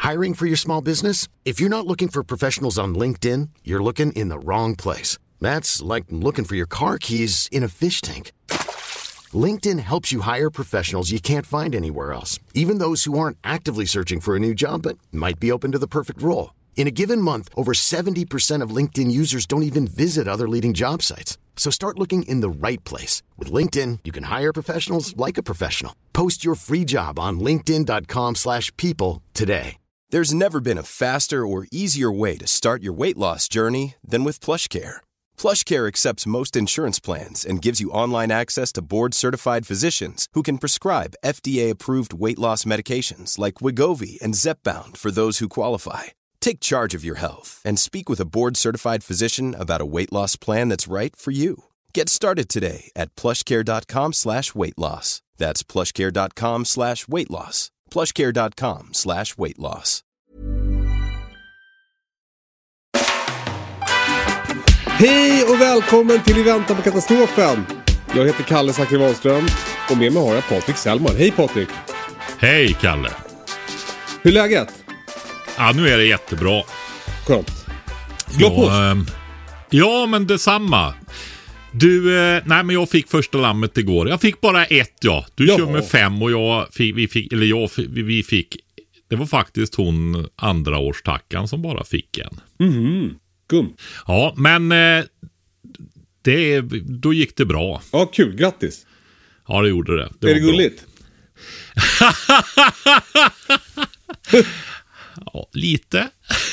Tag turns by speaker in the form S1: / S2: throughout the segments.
S1: Hiring for your small business? If you're not looking for professionals on LinkedIn, you're looking in the wrong place. That's like looking for your car keys in a fish tank. LinkedIn helps you hire professionals you can't find anywhere else, even those who aren't actively searching for a new job but might be open to the perfect role. In a given month, over 70% of LinkedIn users don't even visit other leading job sites. So start looking in the right place. With LinkedIn, you can hire professionals like a professional. Post your free job on linkedin.com/people today.
S2: There's never been a faster or easier way to start your weight loss journey than with PlushCare. PlushCare accepts most insurance plans and gives you online access to board-certified physicians who can prescribe FDA-approved weight loss medications like Wegovy and Zepbound for those who qualify. Take charge of your health and speak with a board-certified physician about a weight loss plan that's right for you. Get started today at plushcare.com/weightloss. That's plushcare.com/weightloss. plushcare.com/weightloss.
S3: Hej och välkommen till I väntan på katastrofen. Jag heter Kalle Zackari Wahlström och med mig har jag Patrik Sellman. Hej Patrik.
S4: Hej Kalle.
S3: Hur är läget?
S4: Ja, nu är det jättebra.
S3: Skönt. Glad påsk.
S4: Ja, men detsamma. Du, nej men jag fick första lammet igår. Jag fick bara ett, ja. Du kör med 5 och vi fick. Det var faktiskt hon andra årstackan som bara fick en.
S3: Gum.
S4: Ja, men då gick det bra.
S3: Ja, kul. Grattis.
S4: Ja, det gjorde det.
S3: Är det gulligt?
S4: Ja, lite.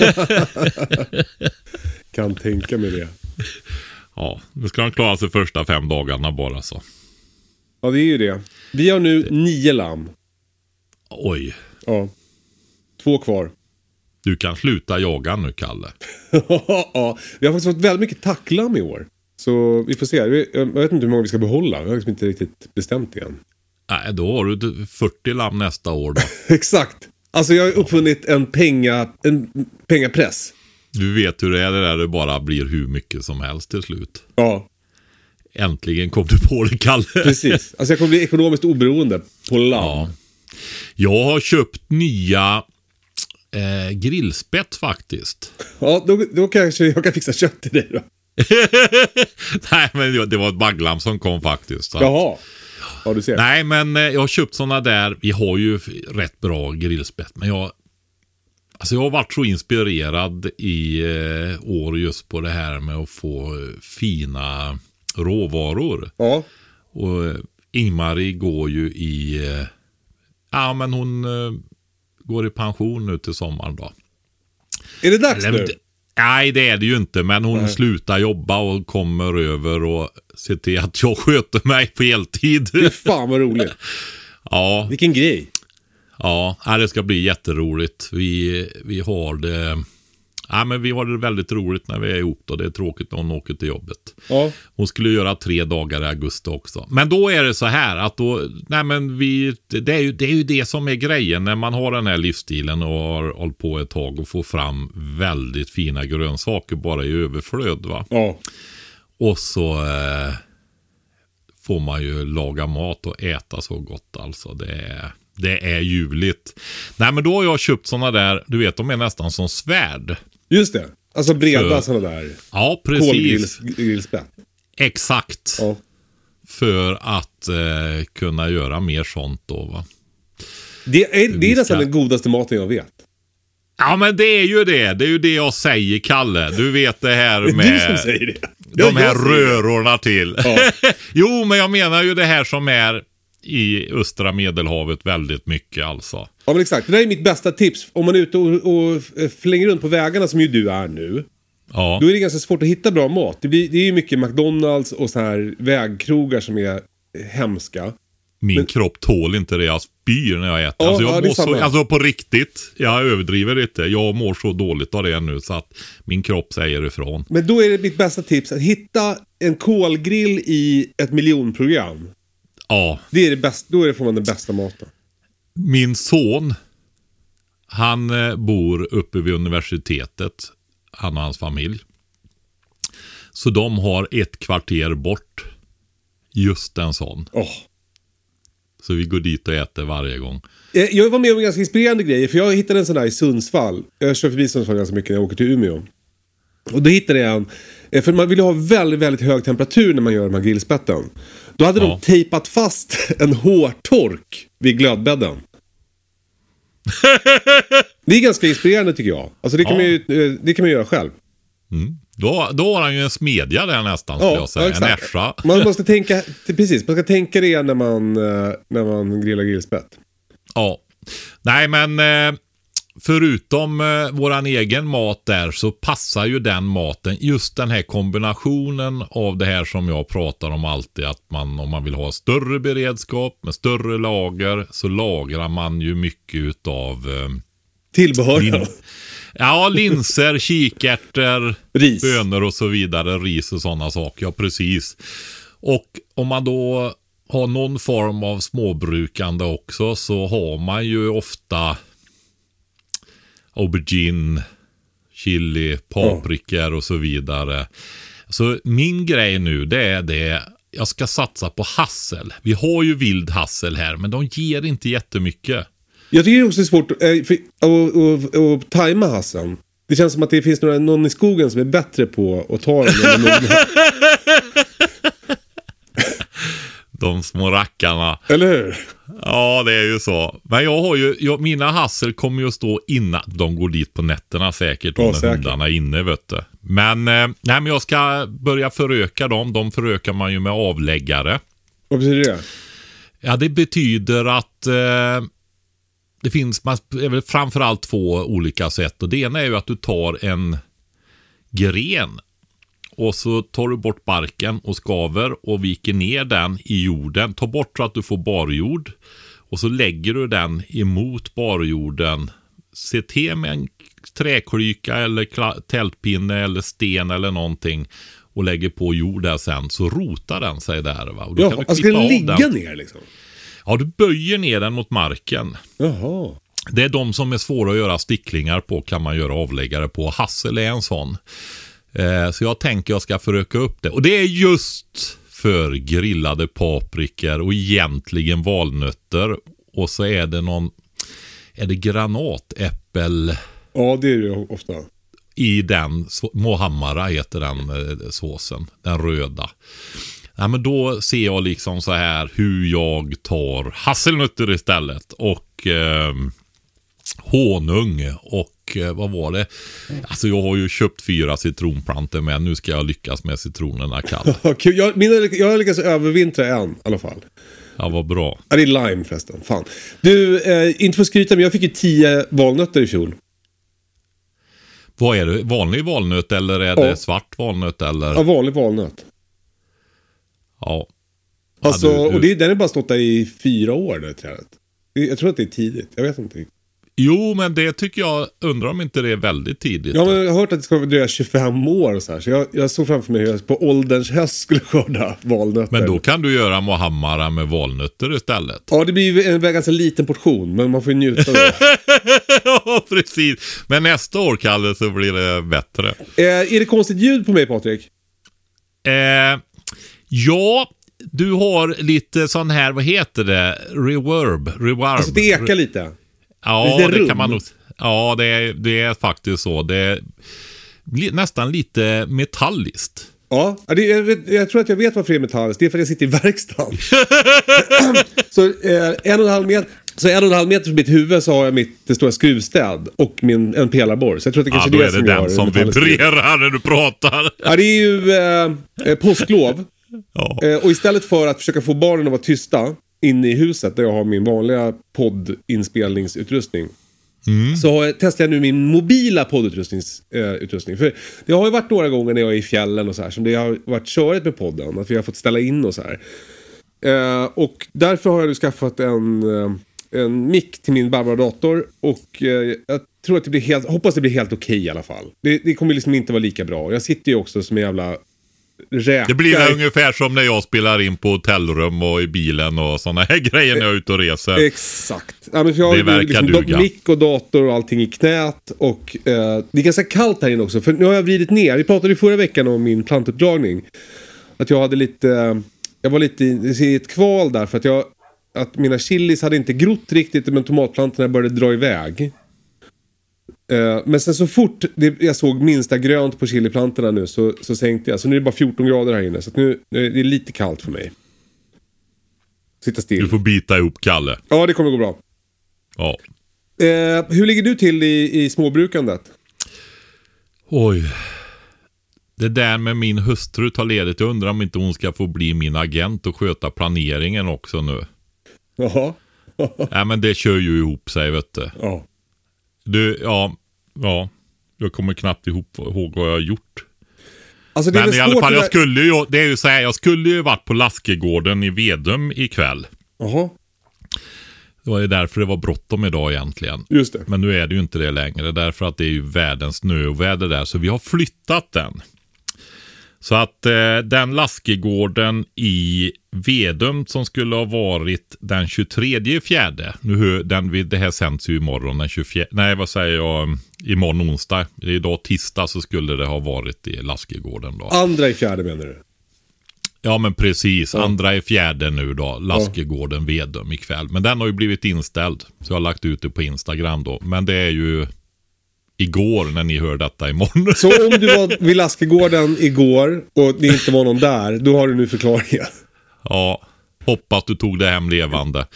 S3: Kan tänka mig det.
S4: Ja, nu ska han klara sig första 5 dagarna bara så.
S3: Ja, det är ju det. Vi har nu 9 lamm.
S4: Oj.
S3: Ja. 2 kvar.
S4: Du kan sluta jaga nu, Kalle.
S3: Ja, vi har faktiskt fått väldigt mycket tacklam i år. Så vi får se. Jag vet inte hur många vi ska behålla. Jag har liksom inte riktigt bestämt igen.
S4: Nej, då har du 40 lamm nästa år då.
S3: Exakt. Alltså jag har uppfunnit en pengapress.
S4: Du vet hur det är, det där det bara blir hur mycket som helst till slut.
S3: Ja.
S4: Äntligen kom du på det, Kalle.
S3: Precis. Alltså jag kommer bli ekonomiskt oberoende på lamm. Ja.
S4: Jag har köpt nya grillspett faktiskt.
S3: Ja, då kanske jag kan fixa kött till dig då.
S4: Nej, men det var ett bagglam som kom faktiskt. Så.
S3: Jaha. Ja, du ser.
S4: Nej, men jag har köpt såna där. Vi har ju rätt bra grillspett. Men jag har varit så inspirerad i år just på det här med att få fina råvaror.
S3: Ja.
S4: Och Ingmarie går ju i... men hon går i pension nu till sommaren då.
S3: Är det dags nu?
S4: Nej, det är det ju inte. Men hon slutar jobba och kommer över och ser till att jag sköter mig på heltid.
S3: Det är fan vad roligt.
S4: Ja.
S3: Vilken grej.
S4: Ja, det ska bli jätteroligt. Vi har det... Ja, men vi har det väldigt roligt när vi är ihop då. Det är tråkigt när hon åker till jobbet. Ja. Hon skulle göra 3 dagar i augusti också. Men då är det så här att då... Nej, men det är ju det som är grejen när man har den här livsstilen och har hållit på ett tag och får fram väldigt fina grönsaker bara i överflöd, va? Ja. Och så får man ju laga mat och äta så gott alltså. Det är ljuvligt. Nej, men då har jag köpt såna där, du vet, de är nästan som svärd.
S3: Just det. Alltså breda såna där.
S4: Ja, precis.
S3: Kolgrillspett.
S4: Exakt. Ja. För att kunna göra mer sånt då, va?
S3: Det är nästan den godaste maten jag vet.
S4: Ja, men det är ju det. Det är ju det jag säger, Kalle. Du vet det här med...
S3: Det är du som säger det.
S4: De här rörorna till. Ja. Jo, men jag menar ju det här som är i östra Medelhavet väldigt mycket alltså.
S3: Ja, men exakt. Det där är mitt bästa tips. Om man är ute och flänger runt på vägarna som ju du är nu. Ja. Då är det ganska svårt att hitta bra mat. Det är ju mycket McDonalds och så här vägkrogar som är hemska.
S4: Min kropp tål inte det. Jag spyr när jag äter.
S3: Ja,
S4: alltså på riktigt. Jag överdriver inte. Jag mår så dåligt av det nu så att min kropp säger ifrån.
S3: Men då är det mitt bästa tips att hitta en kolgrill i ett miljonprogram.
S4: Ja.
S3: Det är det bästa. Då får man den bästa maten.
S4: Min son, han bor uppe vid universitetet. Han och hans familj. Så de har 1 kvarter bort just en sån. Så vi går dit och äter varje gång.
S3: Jag var med om ganska inspirerande grejer. För jag hittade en sån där i Sundsvall. Jag kör förbi Sundsvall ganska mycket när jag åker till Umeå. Och då hittade jag en. För man vill ha väldigt, väldigt hög temperatur när man gör de här grillspetten. Då hade de tejpat fast en hårtork vid glödbädden. Det är ganska inspirerande tycker jag. Alltså det kan man göra själv.
S4: Mm. Då har han ju en smedja där nästan, skulle jag säga.
S3: Exakt.
S4: En ässja.
S3: Man måste tänka, precis, man ska tänka det när man grillar grillspett.
S4: Ja. Nej, men förutom våran egen mat där så passar ju den maten, just den här kombinationen av det här som jag pratar om alltid, att om man vill ha större beredskap med större lager, så lagrar man ju mycket utav
S3: tillbehör.
S4: Ja, linser, kikärtor,
S3: ris,
S4: bönor och så vidare, ris och sådana saker, ja precis. Och om man då har någon form av småbrukande också, så har man ju ofta aubergine, chili, paprikor och så vidare. Så min grej nu, det är det, jag ska satsa på hassel. Vi har ju vild hassel här, men de ger inte jättemycket. Jag
S3: tycker det är också svårt att tajma hasseln. Det känns som att det finns någon i skogen som är bättre på att ta den.
S4: De små rackarna.
S3: Eller hur?
S4: Ja, det är ju så. Men jag har ju, mina hassel kommer ju att stå innan. De går dit på nätterna säkert. Om hundarna är inne, vet du. Men jag ska börja föröka dem. De förökar man ju med avläggare.
S3: Vad betyder det?
S4: Ja, det betyder att det finns framförallt 2 olika sätt. Och det ena är ju att du tar en gren och så tar du bort barken och skaver och viker ner den i jorden. Ta bort så att du får barjord. Och så lägger du den emot barjorden. Se till med en träklyka eller tältpinne eller sten eller någonting. Och lägger på jord där sen. Så rotar den sig där, va? Och då kan du
S3: ska den ligga ner liksom?
S4: Ja, du böjer ner den mot marken.
S3: Jaha.
S4: Det är de som är svåra att göra sticklingar på, kan man göra avläggare på. Hassel är en sån. Så jag tänker jag ska föröka upp det. Och det är just för grillade paprikor och egentligen valnötter. Och så är det granatäppel.
S3: Ja, det är det ofta.
S4: I den, Mohammara heter den såsen, den röda. Ja, men då ser jag liksom så här hur jag tar hasselnötter istället och honung och vad var det? Alltså jag har ju köpt 4 citronplantor, men nu ska jag lyckas med citronerna kall.
S3: Jag har lyckats övervintra en i alla fall.
S4: Ja, vad bra.
S3: Ja, det är lime förresten. Fan. Du, inte för skryta, men jag fick ju 10 valnötter i fjol.
S4: Vad är det? Vanlig valnöt eller är det svart valnöt eller?
S3: Ja, vanlig valnöt.
S4: Ja.
S3: Alltså, och den är bara stått där i 4 år, det trädet. Jag tror att det är tidigt, jag vet inte.
S4: Jo, men det tycker jag, undrar om inte det är väldigt tidigt.
S3: Ja, men jag har hört att det ska dröja 25 år och så här. Så jag såg framför mig hur jag på ålderns höst skulle skörda valnötter.
S4: Men då kan du göra Mohammara med valnötter istället.
S3: Ja, det blir ju en ganska liten portion, men man får ju njuta av det.
S4: Ja, precis. Men nästa år, Kalle, så blir det bättre.
S3: Är det konstigt ljud på mig, Patrik?
S4: Ja, du har lite sån här, vad heter det? Reverb.
S3: Alltså det ekar lite.
S4: Ja, det kan man nog. Ja, det är faktiskt så. Det är nästan lite metalliskt.
S3: Ja, jag tror att jag vet varför det är metalliskt. Det är för att jag sitter i verkstaden. Så 1,5 meter. Så 1,5 meter från mitt huvud så har jag det stora skruvstäd och en pelarborr. Så jag tror att det kanske
S4: är det den som vibrerar när du pratar.
S3: Ja, det är ju påsklov. Ja. Och istället för att försöka få barnen att vara tysta inne i huset där jag har min vanliga poddinspelningsutrustning, så testar jag nu min mobila poddutrustning. För det har ju varit några gånger när jag är i fjällen och så här som det har varit körigt med podden, att vi har fått ställa in och så här. Och därför har jag nu skaffat en mick till min bärbara dator och jag tror att det blir hoppas det blir helt okej i alla fall. Det kommer liksom inte vara lika bra. Jag sitter ju också som en jävla räka.
S4: Det blir ungefär som när jag spelar in på hotellrum och i bilen och såna här grejer när jag är ute och reser.
S3: Exakt. Ja, men för jag har
S4: det verkar duga.
S3: Mick och dator och allting i knät och det är ganska kallt här inne också. För nu har jag vridit ner. Vi pratade ju förra veckan om min plantuppdragning. Att jag hade jag var lite i ett kval där för att att mina chilis hade inte grott riktigt, men tomatplantorna började dra iväg. Men sen så fort jag såg minsta grönt på chiliplantorna nu så sänkte jag. Så nu är det bara 14 grader här inne. Så att nu det är lite kallt för mig. Sitta still.
S4: Du får bita ihop, Kalle.
S3: Ja, det kommer gå bra.
S4: Ja.
S3: Hur ligger du till i småbrukandet?
S4: Oj. Det där med min hustru tar ledigt. Jag undrar om inte hon ska få bli min agent och sköta planeringen också nu.
S3: Jaha.
S4: Nej, men det kör ju ihop sig, vet du.
S3: Ja.
S4: Ja. Jag kommer knappt ihåg vad jag har gjort.
S3: Alltså, det är
S4: men i alla fall, jag skulle ju varit på Laskegården i Vedum ikväll.
S3: Jaha.
S4: Det var ju därför det var bråttom idag egentligen.
S3: Just det.
S4: Men nu är det ju inte det längre. Därför att det är ju världens snöoväder där. Så vi har flyttat den. Så att den Laskegården i Vedum som skulle ha varit den 23/4. Det här sänds ju imorgon den 24. Nej, vad säger jag? Imorgon onsdag. Idag tisdag så skulle det ha varit i Laskegården då.
S3: 2/4 menar du?
S4: Ja, men precis. 2/4 nu då. Laskegården Vedum ikväll. Men den har ju blivit inställd. Så jag har lagt ut det på Instagram då. Men det är ju igår när ni hör detta imorgon.
S3: Så om du var vid Laskegården igår och det inte var någon där, då har du nu förklaringen.
S4: Ja, hoppas du tog det hem levande.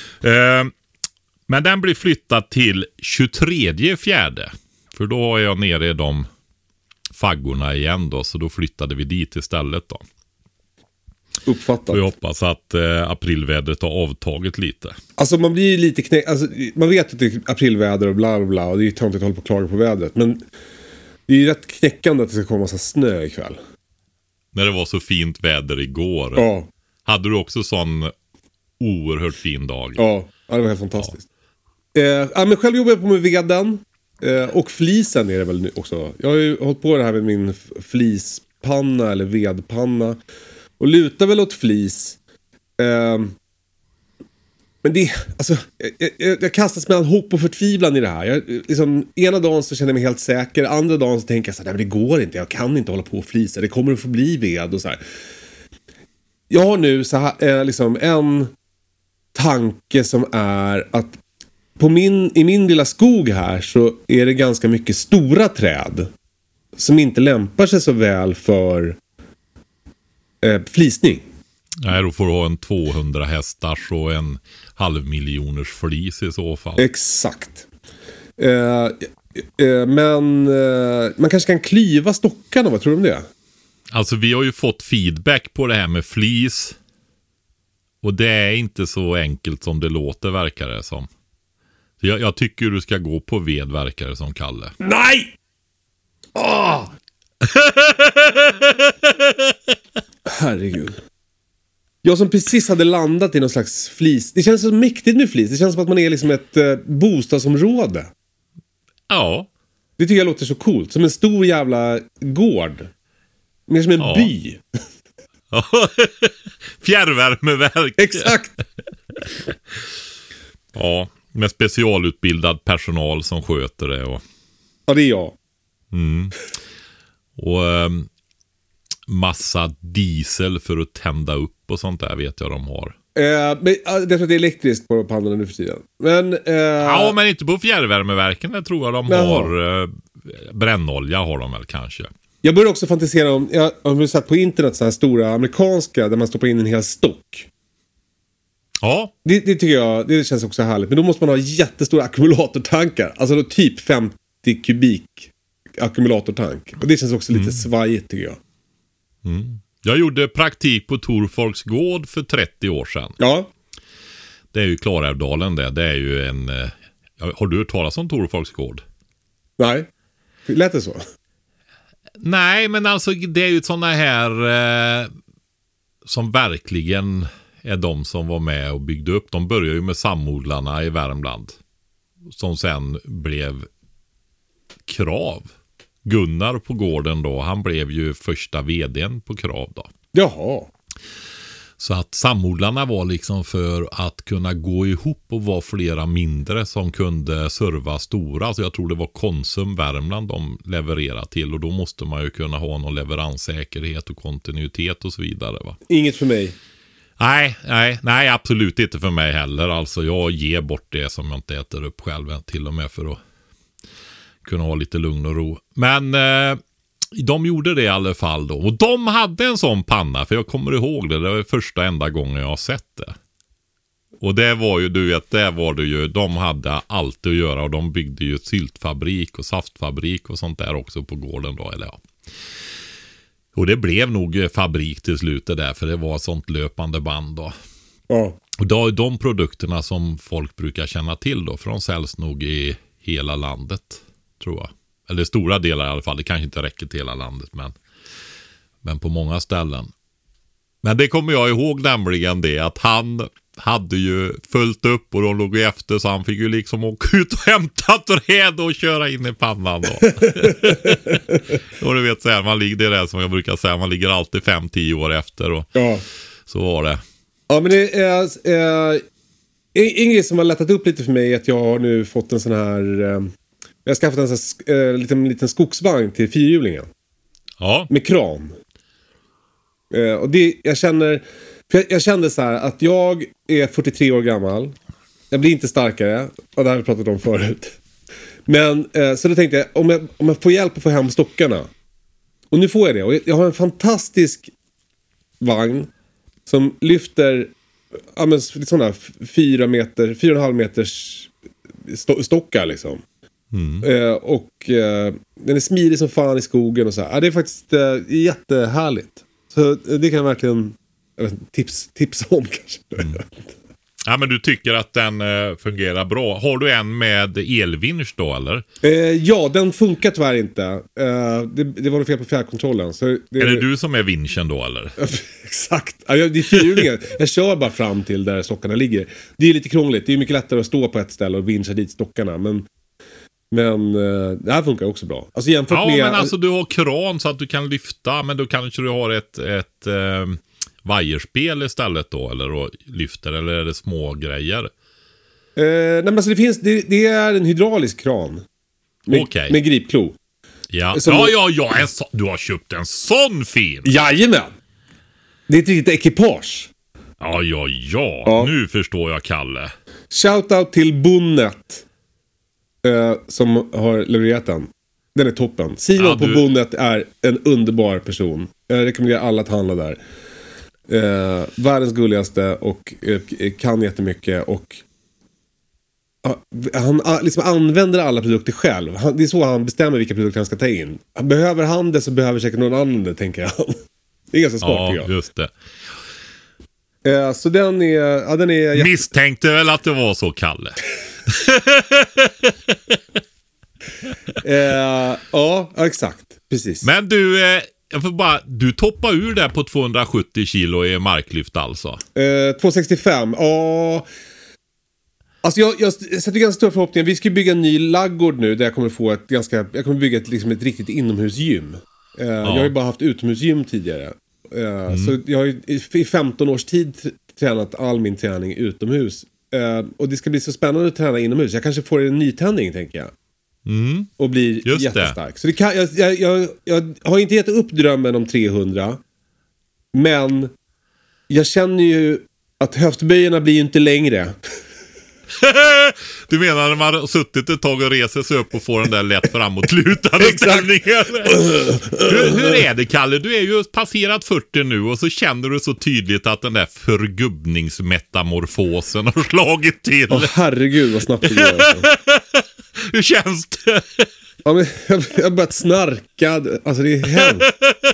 S4: Men den blir flyttad till 23/4. För då är jag nere i de faggorna igen då. Så då flyttade vi dit istället då.
S3: Uppfattat.
S4: Och jag hoppas att aprilvädret har avtagit lite.
S3: Alltså man blir ju lite alltså, man vet att det är aprilväder och bla bla bla. Och det är ju töntigt att hålla på och klaga på vädret. Men det är ju rätt knäckande att det ska komma massa snö ikväll.
S4: När det var så fint väder igår.
S3: Ja.
S4: Hade du också sån oerhört fin dag?
S3: Ja, det var helt fantastiskt. Men själv jobbar jag på med veden. Och flisen är det väl nu också. Jag har ju hållit på det här med min flispanna eller vedpanna. Och lutar väl åt flis. Men det, alltså, jag kastas mellan hopp och förtvivlan i det här. Ena dagen så känner jag mig helt säker. Andra dagen så tänker jag så här, nej men det går inte. Jag kan inte hålla på och flisa. Det kommer att få bli ved och så här. Jag har nu så här, en tanke som är att i min lilla skog här så är det ganska mycket stora träd. Som inte lämpar sig så väl för flisning.
S4: Nej, då får du ha en 200 hästars och en 500 000 flis i så fall.
S3: Exakt. Men man kanske kan klyva stockarna, vad tror du om det?
S4: Alltså vi har ju fått feedback på det här med flis. Och det är inte så enkelt som det låter, verkar det som. Jag tycker du ska gå på ved, verkar det som, Kalle.
S3: Nej! Herregud. Jag som precis hade landat i någon slags flis. Det känns så mäktigt med flis. Det känns som att man är liksom ett bostadsområde.
S4: Ja.
S3: Det tycker jag låter så coolt. Som en stor jävla gård. Mer som en by.
S4: Fjärrvärmeverk.
S3: Exakt.
S4: Ja, med specialutbildad personal som sköter det.
S3: Ja, det är jag.
S4: Mm. Och massa diesel för att tända upp och sånt där vet jag de har.
S3: Men jag tror att det är elektriskt på pannorna nu för tiden. Men,
S4: ja, men inte på fjärrvärmeverken. Jag tror de har brännolja har de väl kanske.
S3: Jag börjar också fantisera om, jag har sett på internet så här stora amerikanska där man stoppar in en hel stock.
S4: Ja.
S3: Det tycker jag, det känns också härligt. Men då måste man ha jättestora ackumulatortankar. Alltså då typ 50 kubik ackumulatortank. Och det känns också lite svajigt, tycker jag.
S4: Mm. Jag gjorde praktik på Torfolks gård för 30 år sedan.
S3: Ja.
S4: Det är ju Klarälvdalen det. Det är ju en... Har du hört talas om Torfolks gård?
S3: Nej. Lät det så?
S4: Nej, men alltså det är ju sådana här som verkligen är de som var med och byggde upp. De började ju med samodlarna i Värmland. Som sen blev Krav. Gunnar på gården då, han blev ju första vdn på Krav då.
S3: Jaha.
S4: Så att samodlarna var liksom för att kunna gå ihop och vara flera mindre som kunde serva stora. Så jag tror det var Konsum Värmland de levererade till. Och då måste man ju kunna ha någon leveranssäkerhet och kontinuitet och så vidare, va?
S3: Inget för mig.
S4: Nej, absolut inte för mig heller. Alltså jag ger bort det som jag inte äter upp själv, till och med för att kunna ha lite lugn och ro. Men de gjorde det i alla fall då. Och de hade en sån panna, för jag kommer ihåg det var första enda gången jag har sett det. Och det var ju, du vet, det var det ju, de hade allt att göra och de byggde ju syltfabrik och saftfabrik och sånt där också på gården då, eller ja. Och det blev nog fabrik till slut där, för det var sånt löpande band då.
S3: Ja.
S4: Och då är de produkterna som folk brukar känna till då, för de säljs nog i hela landet, tror jag. Eller stora delar i alla fall, det kanske inte räcker till hela landet, men på många ställen. Men det kommer jag ihåg nämligen det, att han hade ju följt upp och de låg efter, så han fick ju liksom åka ut och hämta träd och köra in i pannan då. Och du vet så här, man ligger det som jag brukar säga, man ligger alltid 5-10 år efter och så var det.
S3: Ja, men det är en grej som har lättat upp lite för mig är att jag har nu fått en sån här jag har skaffat en sån här liten skogsvagn till fyrhjulingen.
S4: Ja.
S3: Med kran. Och det jag kände så här att jag är 43 år gammal. Jag blir inte starkare. Och det har vi pratat om förut. Men så då tänkte jag, om jag får hjälp att få hem stockarna. Och nu får jag det. Och jag har en fantastisk vagn som lyfter sådana 4,5 meters stockar liksom. Och den är smidig som fan i skogen och så här. Ja, det är faktiskt jättehärligt. Så det kan jag verkligen tipsa om kanske.
S4: Ja, men du tycker att den fungerar bra. Har du en med elvinsch då, eller?
S3: Ja, den funkar tyvärr inte. Det var fel på fjärrkontrollen. Så
S4: är det du som är vinschen då, eller?
S3: Exakt. Det är fyrhjulingen. Jag kör bara fram till där stockarna ligger. Det är lite krångligt. Det är mycket lättare att stå på ett ställe och vinscha dit stockarna. Men det här funkar också bra. Alltså jämfört med...
S4: men alltså du har kran så att du kan lyfta, men då kanske du har ett vajerspel istället då, eller och lyfter, eller är det små grejer?
S3: Nej, men alltså det är en hydraulisk kran. Med gripklo.
S4: Ja, du har köpt en sån fin.
S3: Jajamän. Det är ett riktigt ekipage.
S4: Ja. Nu förstår jag, Kalle.
S3: Shoutout till Bonnet. Som har levererat den. Den är toppen. Simon på Bonnet är en underbar person. Jag rekommenderar alla att handla där. Världens gulligaste och kan jättemycket och han liksom använder alla produkter själv. Det är så han bestämmer vilka produkter han ska ta in. Behöver han det så behöver säkert någon annan det, tänker jag. Det är ganska smart, tycker jag.
S4: Just det.
S3: Så den är
S4: misstänkte väl att det var så, Kalle.
S3: Ja, exakt. Precis.
S4: Men du, du toppar ur där på 270 kilo i marklyft alltså.
S3: 265. Ja. Alltså jag sätter ganska stora förhoppningar. Vi ska bygga en ny laggård nu där jag kommer bygga ett riktigt inomhusgym. Jag har ju bara haft utomhusgym tidigare. Så jag har i 15 års tid tränat all min träning utomhus. Och det ska bli så spännande att träna inomhus. Jag kanske får en nytändning, tänker jag. Och blir jättestark. Så jag har inte gett upp drömmen om 300. Men jag känner ju att höftböjarna blir ju inte längre.
S4: Du menar när man har suttit ett tag och reser sig upp och får den där lätt framåtlutade ställningen. Hur är det, Kalle? Du är ju passerat 40 nu och så känner du så tydligt att den där förgubbningsmetamorfosen har slagit till.
S3: Herregud vad snabbt det går alltså.
S4: Hur känns det?
S3: Ja, men jag har börjat snarka. Alltså det är hemskt.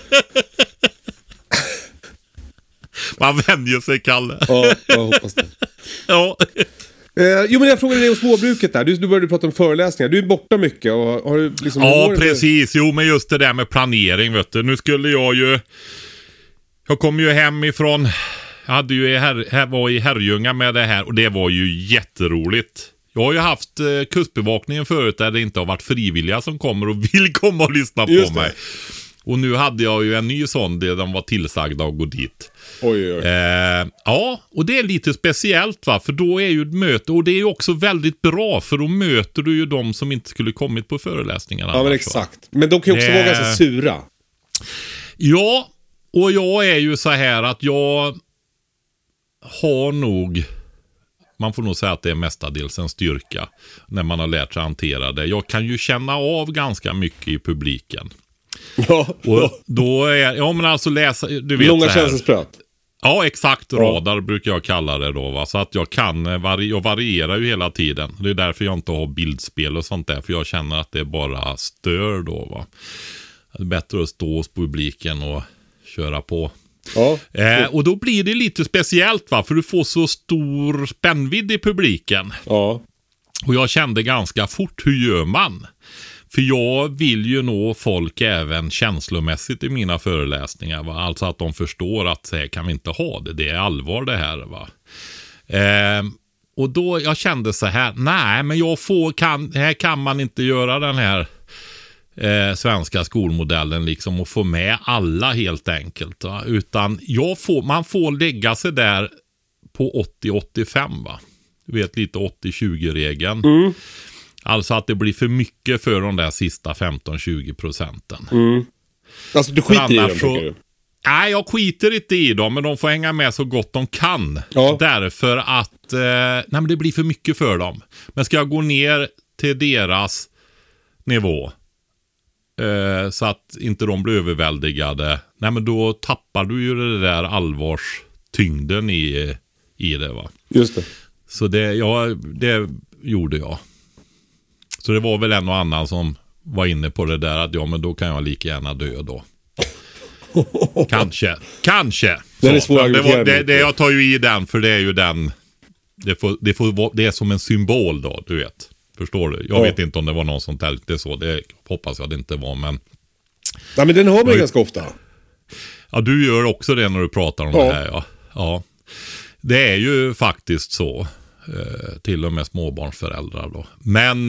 S4: Man vänjer sig, Kalle.
S3: Ja, jag hoppas det.
S4: Ja.
S3: Jo, men jag frågade dig om småbruket där. Du började prata om föreläsningar. Du är borta mycket och har du liksom...
S4: Ja, precis. Jo, men just det där med planering, vet du. Nu skulle jag kom ju hem ifrån... Jag hade ju var i Herrljunga med det här och det var ju jätteroligt. Jag har ju haft kustbevakningen förut där det inte har varit frivilliga som kommer och vill komma och lyssna på mig. Och nu hade jag ju en ny sån där de var tillsagda att gå dit.
S3: Oj.
S4: Ja, och det är lite speciellt, va? För då är ju ett möte, och det är ju också väldigt bra, för då möter du ju de som inte skulle kommit på föreläsningarna.
S3: Ja, men exakt. Men de kan ju också vara ganska sura.
S4: Ja, och jag är ju så här att har nog, man får nog säga att det är mestadels en styrka när man har lärt sig hantera det. Jag kan ju känna av ganska mycket i publiken.
S3: Ja.
S4: Och då är, ja men alltså läsa, du vet
S3: långa känselspröt.
S4: Ja, exakt. Radar brukar jag kalla det då, va? Så att jag kan, jag varierar ju hela tiden. Det är därför jag inte har bildspel och sånt där. För jag känner att det bara stör då, va. Det är bättre att stå hos publiken och köra på.
S3: Ja.
S4: Och då blir det lite speciellt, va. För du får så stor spännvidd i publiken.
S3: Ja.
S4: Och jag kände ganska fort, hur gör man? För jag vill ju nå folk även känslomässigt i mina föreläsningar, va? Alltså att de förstår att så här kan vi inte ha det. Det är allvar det här, va. Och då jag kände så här, nej men här kan man inte göra den här svenska skolmodellen liksom och få med alla helt enkelt, va? Utan man får lägga sig där på 80-85, va. Du vet lite 80-20-regeln. Mm. Alltså att det blir för mycket för de där sista 15-20%.
S3: Mm. Alltså du skiter i dem, tycker du?
S4: Nej, jag skiter inte i dem, men de får hänga med så gott de kan. Ja. Därför att nej, men det blir för mycket för dem. Men ska jag gå ner till deras nivå så att inte de blir överväldigade, nej men då tappar du ju det där allvarstyngden i det, va. Just det. Så det gjorde jag. Så det var väl en och annan som var inne på det där att ja, men då kan jag lika gärna dö då. Kanske.
S3: Den är svår
S4: det jag tar ju i den, för det är ju den det är som en symbol då, du vet. Förstår du? Jag vet inte om det var någon som tänkte så. Det hoppas jag det inte var, men...
S3: Ja, men den har man ju ganska ofta.
S4: Ja, du gör också det när du pratar om det här, ja. Det är ju faktiskt så. Till och med småbarnsföräldrar då. Men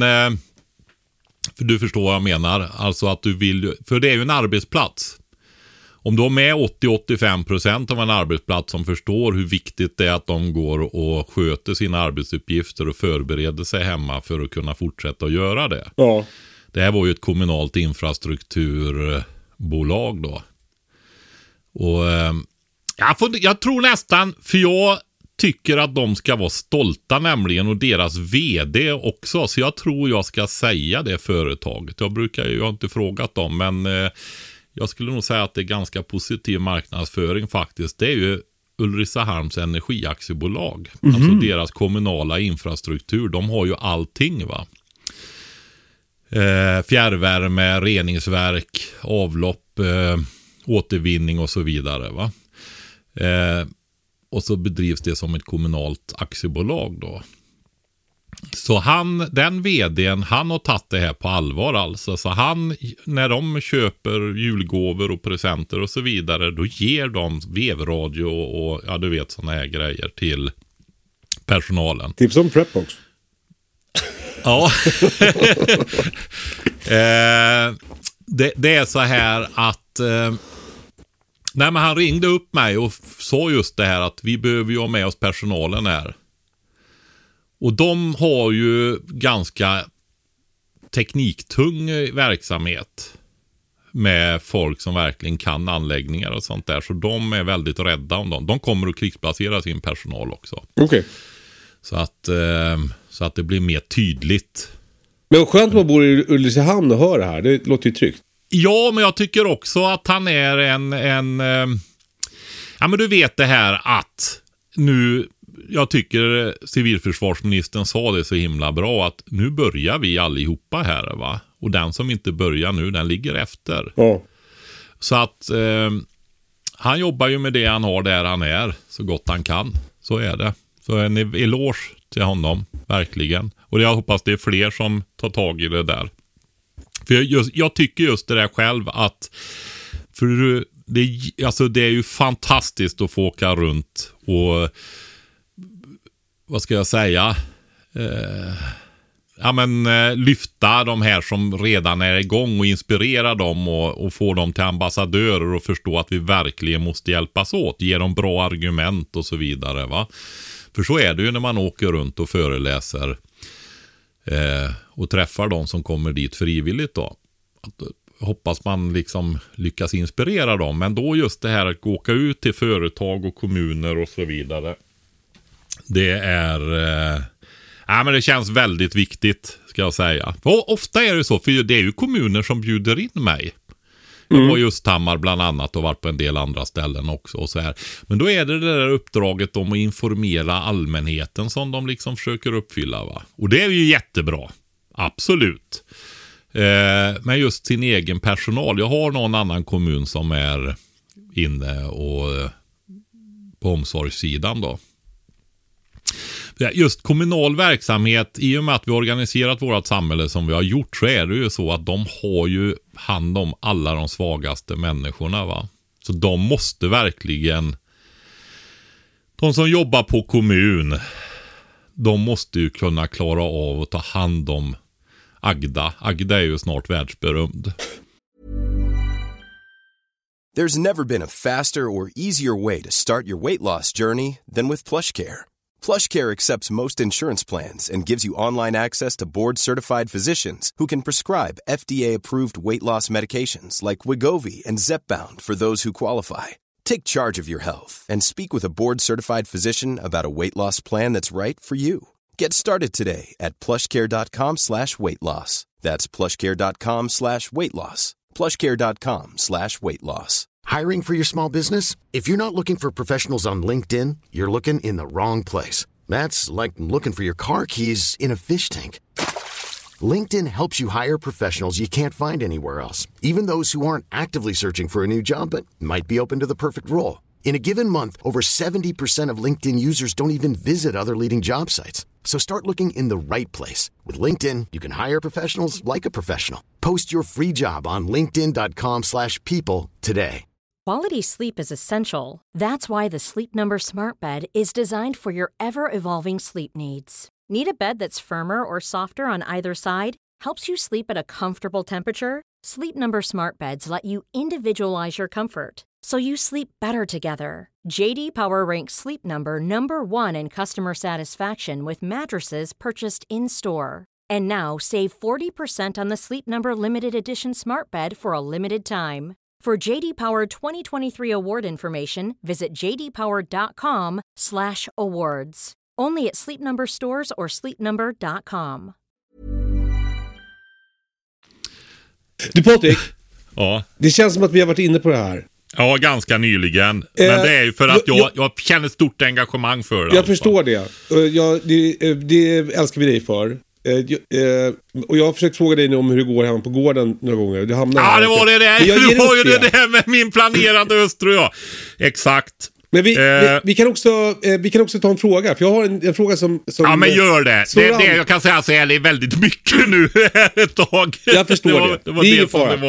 S4: för du förstår vad jag menar. Alltså att du vill, för det är ju en arbetsplats. Om de är 80-85% av en arbetsplats som förstår hur viktigt det är att de går och sköter sina arbetsuppgifter och förbereder sig hemma för att kunna fortsätta att göra det. Ja. Det här var ju ett kommunalt infrastrukturbolag då. Och jag tror nästan, för jag tycker att de ska vara stolta nämligen, och deras vd också. Så jag tror jag ska säga det företaget. Jag har inte frågat dem, men jag skulle nog säga att det är ganska positiv marknadsföring faktiskt. Det är ju Ulricehamns energiaktiebolag. Mm-hmm. Alltså deras kommunala infrastruktur. De har ju allting, va. Fjärrvärme, reningsverk, avlopp, återvinning och så vidare, va. Och så bedrivs det som ett kommunalt aktiebolag då. Så den vdn, han har tagit det här på allvar alltså. Så när de köper julgåvor och presenter och så vidare, då ger de vevradio och ja, du vet, såna här grejer till personalen.
S3: Tips om Prepbox.
S4: Ja. Det är så här att nej, men han ringde upp mig och sa just det här att vi behöver ju ha med oss personalen här. Och de har ju ganska tekniktung verksamhet med folk som verkligen kan anläggningar och sånt där. Så de är väldigt rädda om dem. De kommer att krigsplacera sin personal också.
S3: Okej.
S4: Så att det blir mer tydligt.
S3: Men skönt att man bor i Ulricehamn och hör det här. Det låter ju tryggt.
S4: Ja, men jag tycker också att han är ja, men du vet det här att nu, jag tycker civilförsvarsministern sa det så himla bra att nu börjar vi allihopa här, va. Och den som inte börjar nu, den ligger efter. Ja. Så att han jobbar ju med det han har där han är så gott han kan. Så är det. Så en eloge till honom, verkligen. Och jag hoppas det är fler som tar tag i det där. För jag tycker just det där själv att för det är ju fantastiskt att få åka runt och vad ska jag säga lyfta de här som redan är igång och inspirera dem och få dem till ambassadörer och förstå att vi verkligen måste hjälpas åt, ge dem bra argument och så vidare, va. För så är det ju när man åker runt och föreläser och träffar de som kommer dit frivilligt då. Hoppas man liksom lyckas inspirera dem. Men då just det här att åka ut till företag och kommuner och så vidare. Det är... men det känns väldigt viktigt, ska jag säga. Och ofta är det så, för det är ju kommuner som bjuder in mig. Jag var just Hammar bland annat och varit på en del andra ställen också och så här. Men då är det där uppdraget om att informera allmänheten som de liksom försöker uppfylla, va? Och det är ju jättebra. Absolut. Men just sin egen personal. Jag har någon annan kommun som är inne och på omsorgssidan då. Just kommunal verksamhet, i och med att vi har organiserat vårt samhälle som vi har gjort, så är det ju så att de har ju hand om alla de svagaste människorna, va? Så de måste verkligen, de som jobbar på kommun, de måste ju kunna klara av att ta hand om Agda. Agda är ju snart världsberömd.
S2: There's never been a faster or easier way to start your weight loss journey than with PlushCare. PlushCare accepts most insurance plans and gives you online access to board-certified physicians who can prescribe FDA-approved weight loss medications like Wegovy and Zepbound for those who qualify. Take charge of your health and speak with a board-certified physician about a weight loss plan that's right for you. Get started today at plushcare.com/weightloss. That's plushcare.com/weightloss. plushcare.com/weightloss.
S1: Hiring for your small business? If you're not looking for professionals on LinkedIn, you're looking in the wrong place. That's like looking for your car keys in a fish tank. LinkedIn helps you hire professionals you can't find anywhere else, even those who aren't actively searching for a new job but might be open to the perfect role. In a given month, over 70% of LinkedIn users don't even visit other leading job sites. So start looking in the right place. With LinkedIn, you can hire professionals like a professional. Post your free job on linkedin.com/people today.
S5: Quality sleep is essential. That's why the Sleep Number Smart Bed is designed for your ever-evolving sleep needs. Need a bed that's firmer or softer on either side? Helps you sleep at a comfortable temperature? Sleep Number Smart Beds let you individualize your comfort, so you sleep better together. JD Power ranks Sleep Number #1 in customer satisfaction with mattresses purchased in-store. And now, save 40% on the Sleep Number Limited Edition Smart Bed for a limited time. For JD Power 2023 award information, visit jdpower.com/awards. Only at Sleep Number stores or sleepnumber.com.
S3: Du Patrik,
S4: ja.
S3: Det känns som att vi har varit inne på det här.
S4: Ja, ganska nyligen. Men det är ju för att jag känner stort engagemang för det.
S3: Jag förstår det. Det älskar vi dig för. Och jag har försökt fråga dig nu om hur det går hemma på gården några gånger.
S4: Det var det där. Det var ju det där med min planerade hustru, ja. Exakt.
S3: Men vi kan också ta en fråga. För jag har en fråga som
S4: ja, men gör det. Det jag kan säga så är det väldigt mycket nu ett tag.
S3: Jag förstår det.
S4: Det var det som det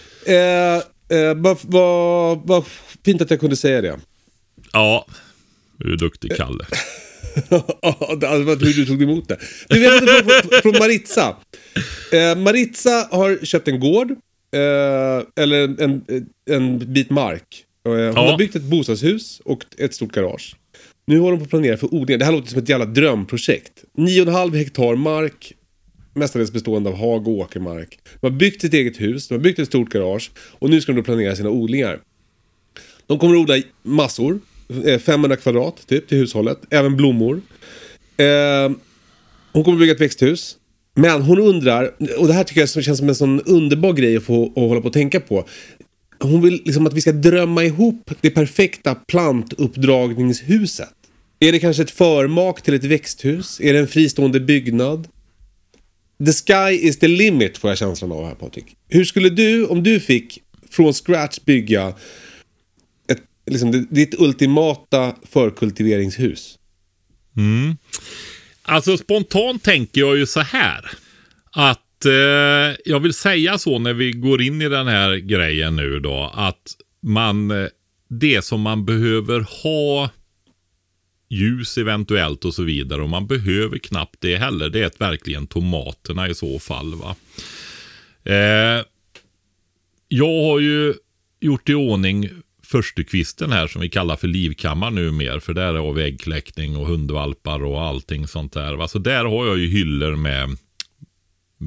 S4: var.
S3: Vad fint att jag kunde säga det.
S4: Ja, du är duktig, Kalle.
S3: Det var hur du tog emot det. Du vet från Maritza. Maritza har köpt en gård. Eller en bit mark. Hon har byggt ett bostadshus och ett stort garage. Nu har de på planera för odlingar. Det här låter som ett jävla drömprojekt. 9,5 hektar mark, mestadels bestående av hag och åkermark. De har byggt sitt eget hus, de har byggt ett stort garage. Och nu ska de planera sina odlingar. De kommer att odla massor. 500 kvadrat typ till hushållet. Även blommor. Hon kommer bygga ett växthus. Men hon undrar, och det här tycker jag känns som en sån underbar grej att få hålla på och tänka på. Hon vill liksom att vi ska drömma ihop det perfekta plantuppdragningshuset. Är det kanske ett förmak till ett växthus? Är det en fristående byggnad? The sky is the limit, får jag känslan av här, Patrik. Hur skulle du, om du fick från scratch bygga ditt ultimata förkultiveringshus?
S4: Alltså spontant tänker jag ju så här. Att jag vill säga så när vi går in i den här grejen nu då. Att det som man behöver ha, ljus eventuellt och så vidare, och man behöver knappt det heller. Det är verkligen tomaterna i så fall, va. Jag har ju gjort i ordning förstukvisten här som vi kallar för livkammar nu mer, för där har vi äggkläckning och hundvalpar och allting sånt där, va? Så där har jag ju hyllor med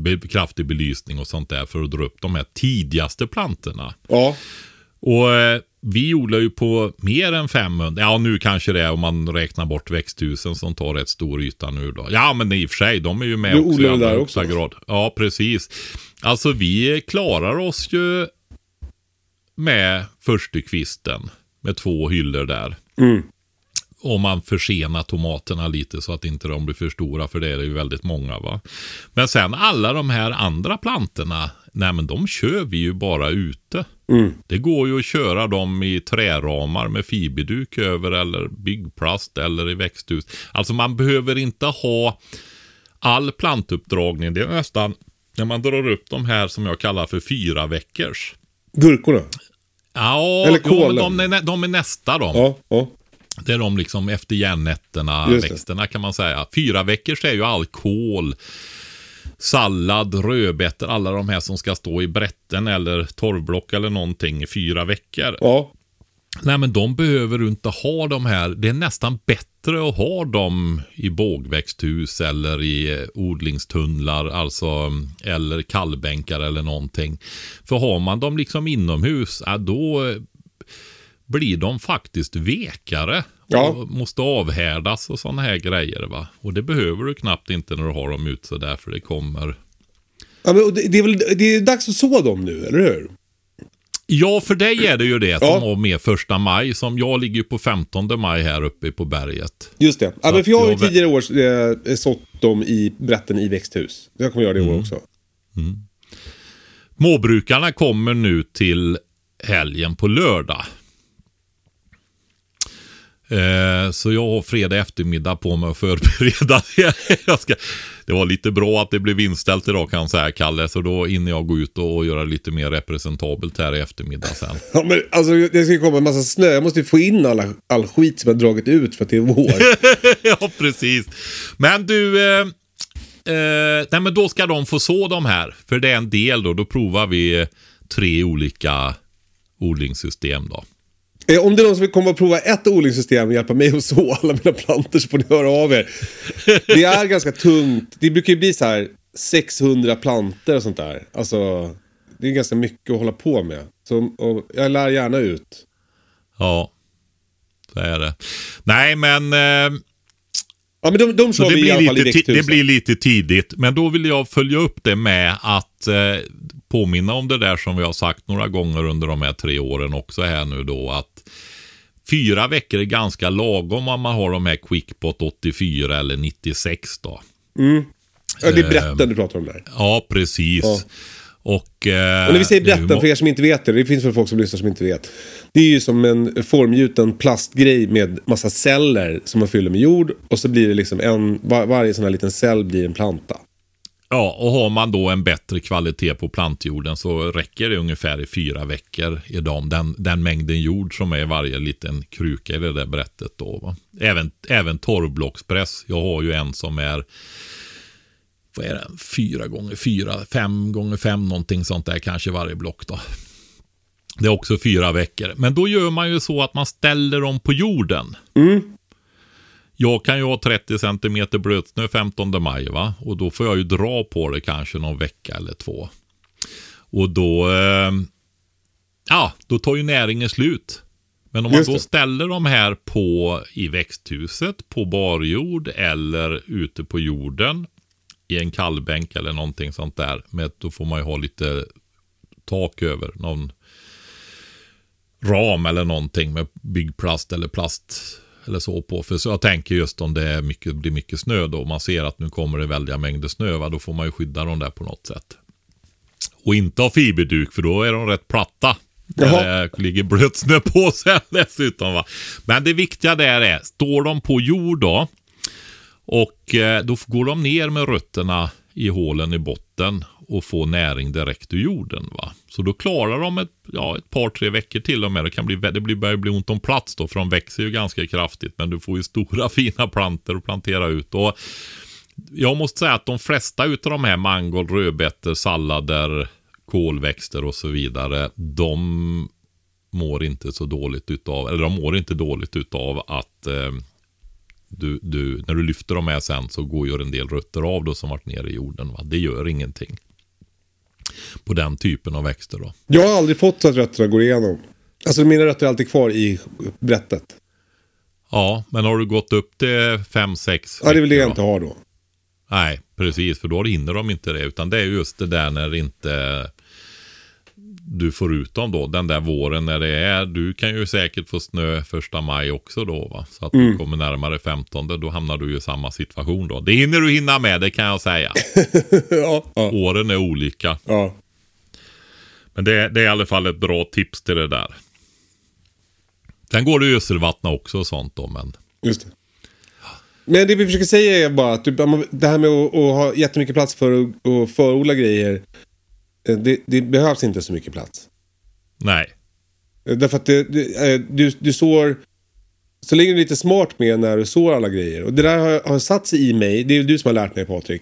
S4: kraftig belysning och sånt där för att dra upp de här tidigaste plantorna.
S3: Ja.
S4: Och vi odlar ju på mer än 500. Ja, nu kanske det är om man räknar bort växthusen som tar rätt stor yta nu då. Ja, men i och för sig, de är ju med också i allra högsta grad. Ja, precis. Alltså vi klarar oss ju med förstukvisten med 2 hyllor där. Om man försenar tomaterna lite så att inte de blir för stora, för det är ju väldigt många, va. Men sen alla de här andra plantorna, nej men de kör vi ju bara ute. Det går ju att köra dem i träramar med fiberduk över, eller byggplast, eller i växthus. Alltså man behöver inte ha all plantuppdragning. Det är nästan när man drar upp de här som jag kallar för 4 veckors.
S3: Gurkorna?
S4: Ja, eller kålen. De är nästa de.
S3: Ja.
S4: Det är de liksom efter järnnätterna, växterna kan man säga. 4 veckors är ju all kål, sallad, rödbetor, alla de här som ska stå i brätten eller torvblock eller någonting i 4 veckor.
S3: Ja.
S4: Nej, men de behöver du inte ha de här. Det är nästan bättre att ha dem i bågväxthus eller i odlingstunnlar, alltså, eller kallbänkar eller någonting. För har man dem liksom inomhus, då blir de faktiskt vekare och måste avhärdas och sådana här grejer, va. Och det behöver du knappt inte när du har dem ut, så därför det kommer.
S3: Ja, men det är dags att så dem nu, eller hur?
S4: Ja, för dig är det ju det som var med 1 maj, som jag ligger på 15 maj här uppe på berget.
S3: Just det. Ja, men för jag har ju tidigare år sått dem i brätten i växthus. Jag kommer göra det i år också.
S4: Småbrukarna kommer nu till helgen på lördag. Så jag har fredag eftermiddag på mig att förbereda det. Det var lite bra att det blev inställt idag, kan jag säga, Kalle. Så då innan jag går ut och göra lite mer representabelt här i eftermiddag sen. Ja, men
S3: alltså det ska komma en massa snö. Jag måste ju få in all skit som jag dragit ut för att det är vår.
S4: Ja, precis. Men du, nej, men då ska de få så de här. För det är en del då provar vi 3 olika odlingssystem då.
S3: Om det är någon som vill komma och prova ett odlingssystem och hjälpa mig att så alla mina plantor, så får ni höra av er. Det är ganska tungt. Det brukar ju bli så här 600 plantor och sånt där. Alltså, det är ganska mycket att hålla på med. Så, och jag lär gärna ut.
S4: Ja, så är det. Nej, men...
S3: Ja, men de så vi i alla fall i växthuset.
S4: Det blir lite tidigt. Men då vill jag följa upp det med att påminna om det där som vi har sagt några gånger under de här 3 åren också här nu då, att 4 veckor är ganska lagom om man har de här Quickpot 84 eller 96 då.
S3: Ja, det är brätten du pratar om där.
S4: Ja, precis. Ja. Och
S3: när vi säger brätten, för er som inte vet det finns väl folk som lyssnar som inte vet. Det är ju som en formgjuten plastgrej med massa celler som man fyller med jord, och så blir det liksom varje sån här liten cell blir en planta.
S4: Ja, och har man då en bättre kvalitet på plantjorden så räcker det ungefär i 4 veckor i den mängden jord som är i varje liten kruka i det där brättet då, va? Även torvblockspress. Jag har ju en som är, vad är det, 4x4, 5x5 någonting sånt där, kanske varje block då. Det är också 4 veckor. Men då gör man ju så att man ställer dem på jorden. Jag kan ju ha 30 cm blötsnö 15 maj, va? Och då får jag ju dra på det kanske någon vecka eller 2. Och då då tar ju näringen slut. Men om man då ställer de här i växthuset, på barjord eller ute på jorden i en kallbänk eller någonting sånt där, då får man ju ha lite tak över, någon ram eller någonting med byggplast eller plast eller så på. För så jag tänker just om det blir mycket snö då, man ser att nu kommer det väldiga mängder snö, va? Då får man ju skydda dem där på något sätt. Och inte ha fiberduk, för då är de rätt platta. Det ligger blötsnö på sen dessutom, va? Men det viktiga där är, står de på jord då, och då går de ner med rötterna i hålen i botten och får näring direkt ur jorden, va? Så då klarar de ett par 3 veckor till och med. Det börjar bli ont om plats då, för de växer ju ganska kraftigt, men du får ju stora fina planter att plantera ut. Och jag måste säga att de flesta utav de här mangold, rödbetor, sallader, kolväxter och så vidare, de mår inte så dåligt utav, eller de mår inte dåligt utav att när du lyfter dem här sen så går ju en del rötter av då som varit nere i jorden, va? Det gör ingenting på den typen av växter då.
S3: Jag har aldrig fått så att rötterna går igenom. Alltså mina rötter är alltid kvar i brättet.
S4: Ja, men har du gått upp till 5-6?
S3: Ja, det är väl det jag inte har då.
S4: Nej, precis. För då hinner de inte det. Utan det är just det där när inte du får ut dem då. Den där våren när det är. Du kan ju säkert få snö 1 maj också då, va? Så att du kommer närmare 15. Då hamnar du ju i samma situation då. Det hinner du hinna med, det kan jag säga.
S3: Ja.
S4: Åren är olika.
S3: Ja.
S4: Men det är i alla fall ett bra tips till det där. Sen går det ju öselvattna också och sånt då, men...
S3: Just det. Men det vi försöker säga är bara att det här med att ha jättemycket plats för att förodla grejer, det behövs inte så mycket plats.
S4: Nej.
S3: Därför att du sår, så länge du är lite smart med när du sår alla grejer. Och det där har satt sig i mig, det är du som har lärt mig, Patrik.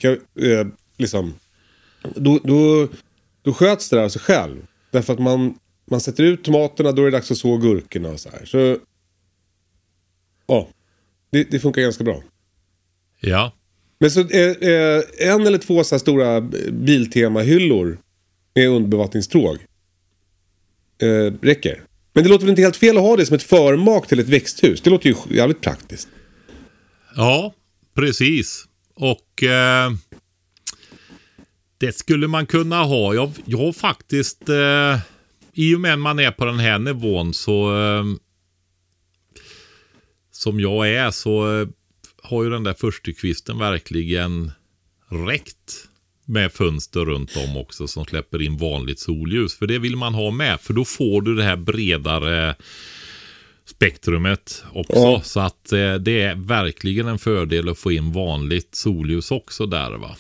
S3: Då sköts det där av sig själv. Därför att man sätter ut tomaterna, då är det dags att så gurkorna och så här. Så ja, det funkar ganska bra.
S4: Ja.
S3: Men så en eller 2 så här stora Biltema-hyllor med underbevattningstråg räcker. Men det låter väl inte helt fel att ha det som ett förmak till ett växthus. Det låter ju jävligt praktiskt.
S4: Ja, precis. Och det skulle man kunna ha. Jag har faktiskt i och med att man är på den här nivån så som jag är, så har ju den där förstukvisten verkligen räckt med fönster runt om också som släpper in vanligt solljus. För det vill man ha med, för då får du det här bredare spektrumet också. Ja. Så att det är verkligen en fördel att få in vanligt solljus också där, va.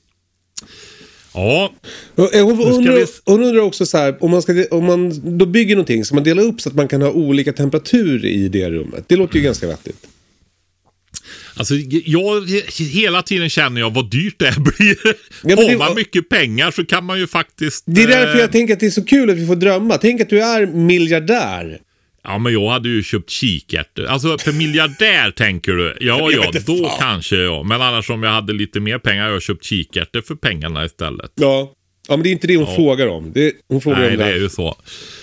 S4: Ja.
S3: Hon undrar också så här, om man då bygger någonting så man delar upp så att man kan ha olika temperatur i det rummet. Det låter ju ganska vettigt.
S4: Alltså hela tiden känner jag vad dyrt det blir. Ja, har man mycket pengar så kan man ju faktiskt...
S3: Det är därför jag tänker att det är så kul att vi får drömma. Tänk att du är miljardär.
S4: Ja, men jag hade ju köpt kikärtor. Alltså för miljardär tänker du. Ja, då kanske jag. Men annars om jag hade lite mer pengar hade jag köpt kikärtor för pengarna istället.
S3: Ja, men det är inte det hon frågar om. Hon frågar om det.
S4: Nej, det är ju så.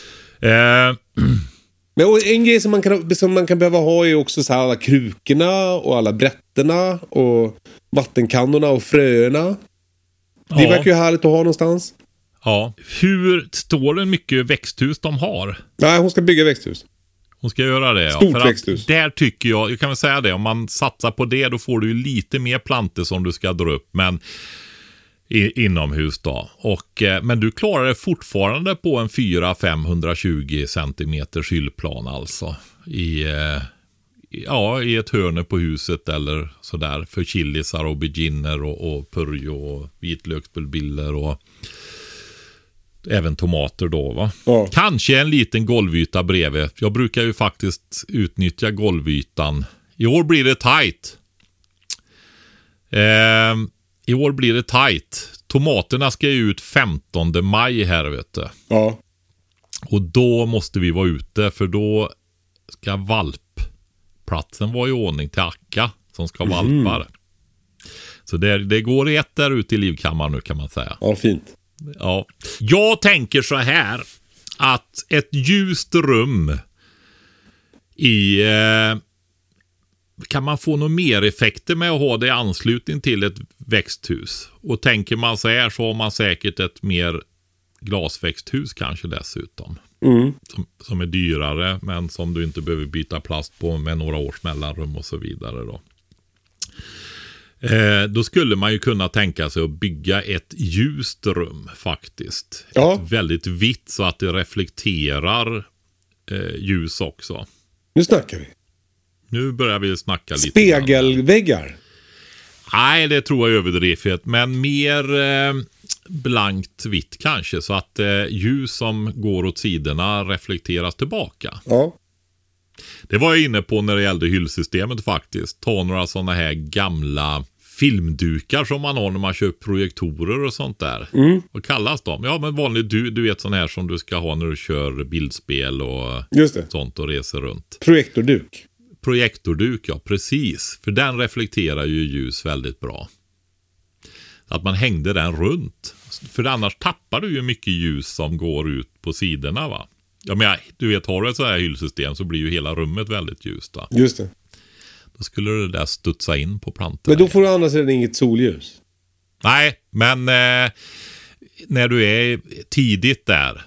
S3: Men en grej som man kan behöva ha är också så här alla krukorna och alla brätterna och vattenkannorna och fröerna. Det verkar ju härligt att ha någonstans.
S4: Ja. Hur står det mycket växthus de har?
S3: Nej, hon ska bygga växthus.
S4: Hon ska göra det,
S3: Stort
S4: för
S3: växthus.
S4: Där tycker jag kan väl säga det, om man satsar på det då får du ju lite mer plantor som du ska dra upp, men inomhus då. Men du klarar det fortfarande på en 400-520 centimeter hyllplan alltså. I ett hörne på huset eller sådär. För chilisar, auberginer och purjo och vitlöksbulbiller och även tomater då, va? Ja. Kanske en liten golvyta bredvid. Jag brukar ju faktiskt utnyttja golvytan. I år blir det tight. Tomaterna ska ju ut 15 maj här, vet du.
S3: Ja.
S4: Och då måste vi vara ute, för då ska valpplatsen vara i ordning till Akka som ska valpar. Så det går ett där ute i livkammaren nu, kan man säga.
S3: Ja, fint.
S4: Ja. Jag tänker så här att ett ljust rum kan man få några mer effekter med att ha det i anslutning till ett växthus. Och tänker man så här så har man säkert ett mer glasväxthus kanske dessutom. Som är dyrare, men som du inte behöver byta plast på med några års mellanrum och så vidare då. Då skulle man ju kunna tänka sig att bygga ett ljust rum faktiskt. Ja. Ett väldigt vitt så att det reflekterar ljus också.
S3: Nu snackar vi.
S4: Nu börjar vi snacka lite.
S3: Spegelväggar?
S4: Nej, det tror jag är överdrivet. Men mer blankt vitt kanske. Så att ljus som går åt sidorna reflekteras tillbaka.
S3: Ja.
S4: Det var jag inne på när det gällde hyllsystemet faktiskt. Ta några sådana här gamla filmdukar som man har när man köper projektorer och sånt där. Vad kallas de? Ja, men vanligt du vet sån här som du ska ha när du kör bildspel och sånt och reser runt. Projektorduk, ja, precis. För den reflekterar ju ljus väldigt bra. Att man hängde den runt. För annars tappar du ju mycket ljus som går ut på sidorna, va? Ja, men du vet, har du ett så här hyllsystem så blir ju hela rummet väldigt ljust. Då.
S3: Just det.
S4: Då skulle det där studsa in på plantorna.
S3: Men då får du andra sidan inget solljus.
S4: Nej, men när du är tidigt där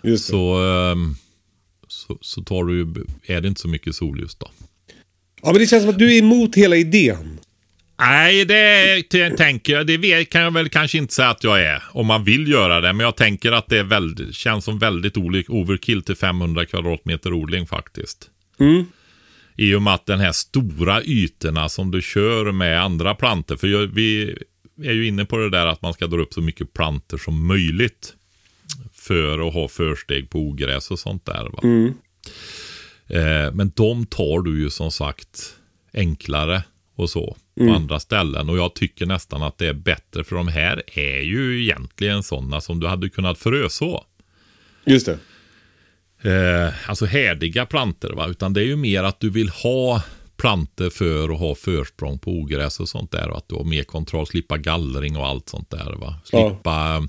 S4: så tar du, är det inte så mycket solljus då.
S3: Ja, men det känns som att du är emot hela idén.
S4: Nej, det tänker jag. Det kan jag väl kanske inte säga att jag är. Om man vill göra det. Men jag tänker att det känns som väldigt overkill till 500 kvadratmeter odling faktiskt.
S3: Mm.
S4: I och med att den här stora ytorna som du kör med andra plantor. För vi är ju inne på det där att man ska dra upp så mycket plantor som möjligt. För att ha försteg på ogräs och sånt där. Va?
S3: Mm.
S4: Men de tar du ju som sagt enklare och så på andra ställen. Och jag tycker nästan att det är bättre, för de här är ju egentligen sådana som du hade kunnat fröså.
S3: Just det.
S4: Alltså härdiga plantor, va? Utan det är ju mer att du vill ha plantor för att ha försprång på ogräs och sånt där. Och att du har mer kontroll, slippa gallring och allt sånt där, va? Slippa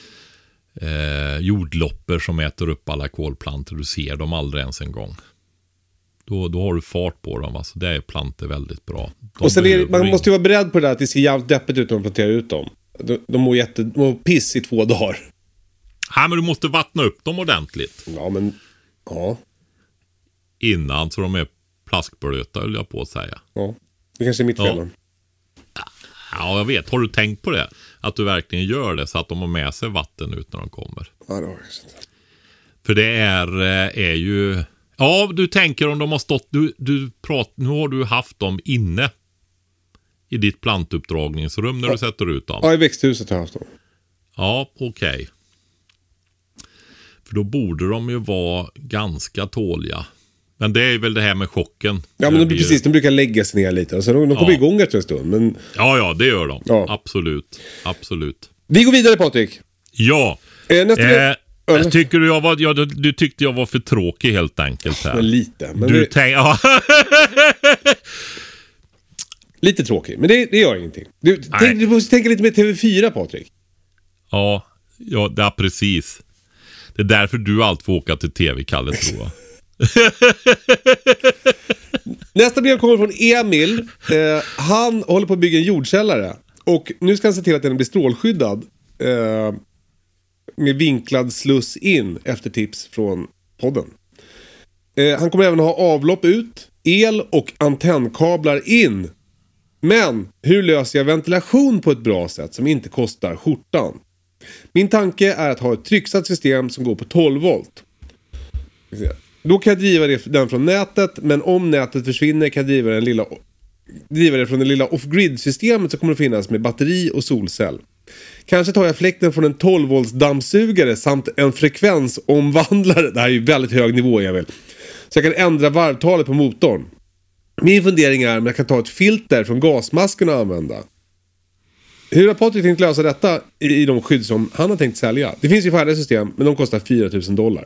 S4: jordlopper som äter upp alla kolplantor. Du ser dem aldrig ens en gång. Då har du fart på dem. Alltså det är plantor väldigt bra.
S3: Och sen man måste ju vara beredd på det där att det ser jävligt deppigt ut när man planterar ut dem. De mår piss i 2 dagar.
S4: Ja, men du måste vattna upp dem ordentligt.
S3: Ja, men... Ja.
S4: Innan så de är plaskblöta, höll jag på att säga.
S3: Ja, det kanske är mitt fel.
S4: Ja, jag vet. Har du tänkt på det? Att du verkligen gör det så att de har med sig vatten ut när de kommer.
S3: Ja, det har jag inte.
S4: För det är ju... Ja, du tänker om de har stått... Nu har du haft dem inne i ditt plantuppdragningsrum när du sätter ut dem.
S3: Ja, i växthuset har jag haft dem.
S4: Ja, okej. För då borde de ju vara ganska tåliga. Men det är väl det här med chocken.
S3: Ja, men precis. De brukar lägga sig ner lite. Alltså, de kommer igång efter en stund. Men...
S4: Ja, det gör de.
S3: Ja.
S4: Absolut.
S3: Vi går vidare, Patrik.
S4: Ja. Tycker du tyckte jag var för tråkig helt enkelt här.
S3: Men lite. Men lite tråkig. Men det gör ingenting. Du måste tänka lite med TV4, Patrik.
S4: Ja, det är precis. Det är därför du alltid får åka till TV, Kalle, tror jag.
S3: Nästa brev kommer från Emil. Han håller på att bygga en jordkällare. Och nu ska han se till att den blir strålskyddad. Med vinklad sluss in efter tips från podden. Han kommer även ha avlopp ut, el och antennkablar in. Men hur löser jag ventilation på ett bra sätt som inte kostar skjortan? Min tanke är att ha ett trycksatt system som går på 12 volt. Då kan jag driva den från nätet, men om nätet försvinner kan jag driva det från det lilla off-grid-systemet som kommer att finnas med batteri och solcell. Kanske tar jag fläkten från en 12-volts dammsugare samt en frekvensomvandlare. Det här är ju väldigt hög nivå, jag vill. Så jag kan ändra varvtalet på motorn. Min fundering är om jag kan ta ett filter från gasmasken och använda. Hur har Patrik tänkt lösa detta i de skydd som han har tänkt sälja? Det finns ju färdiga system, men de kostar $4,000.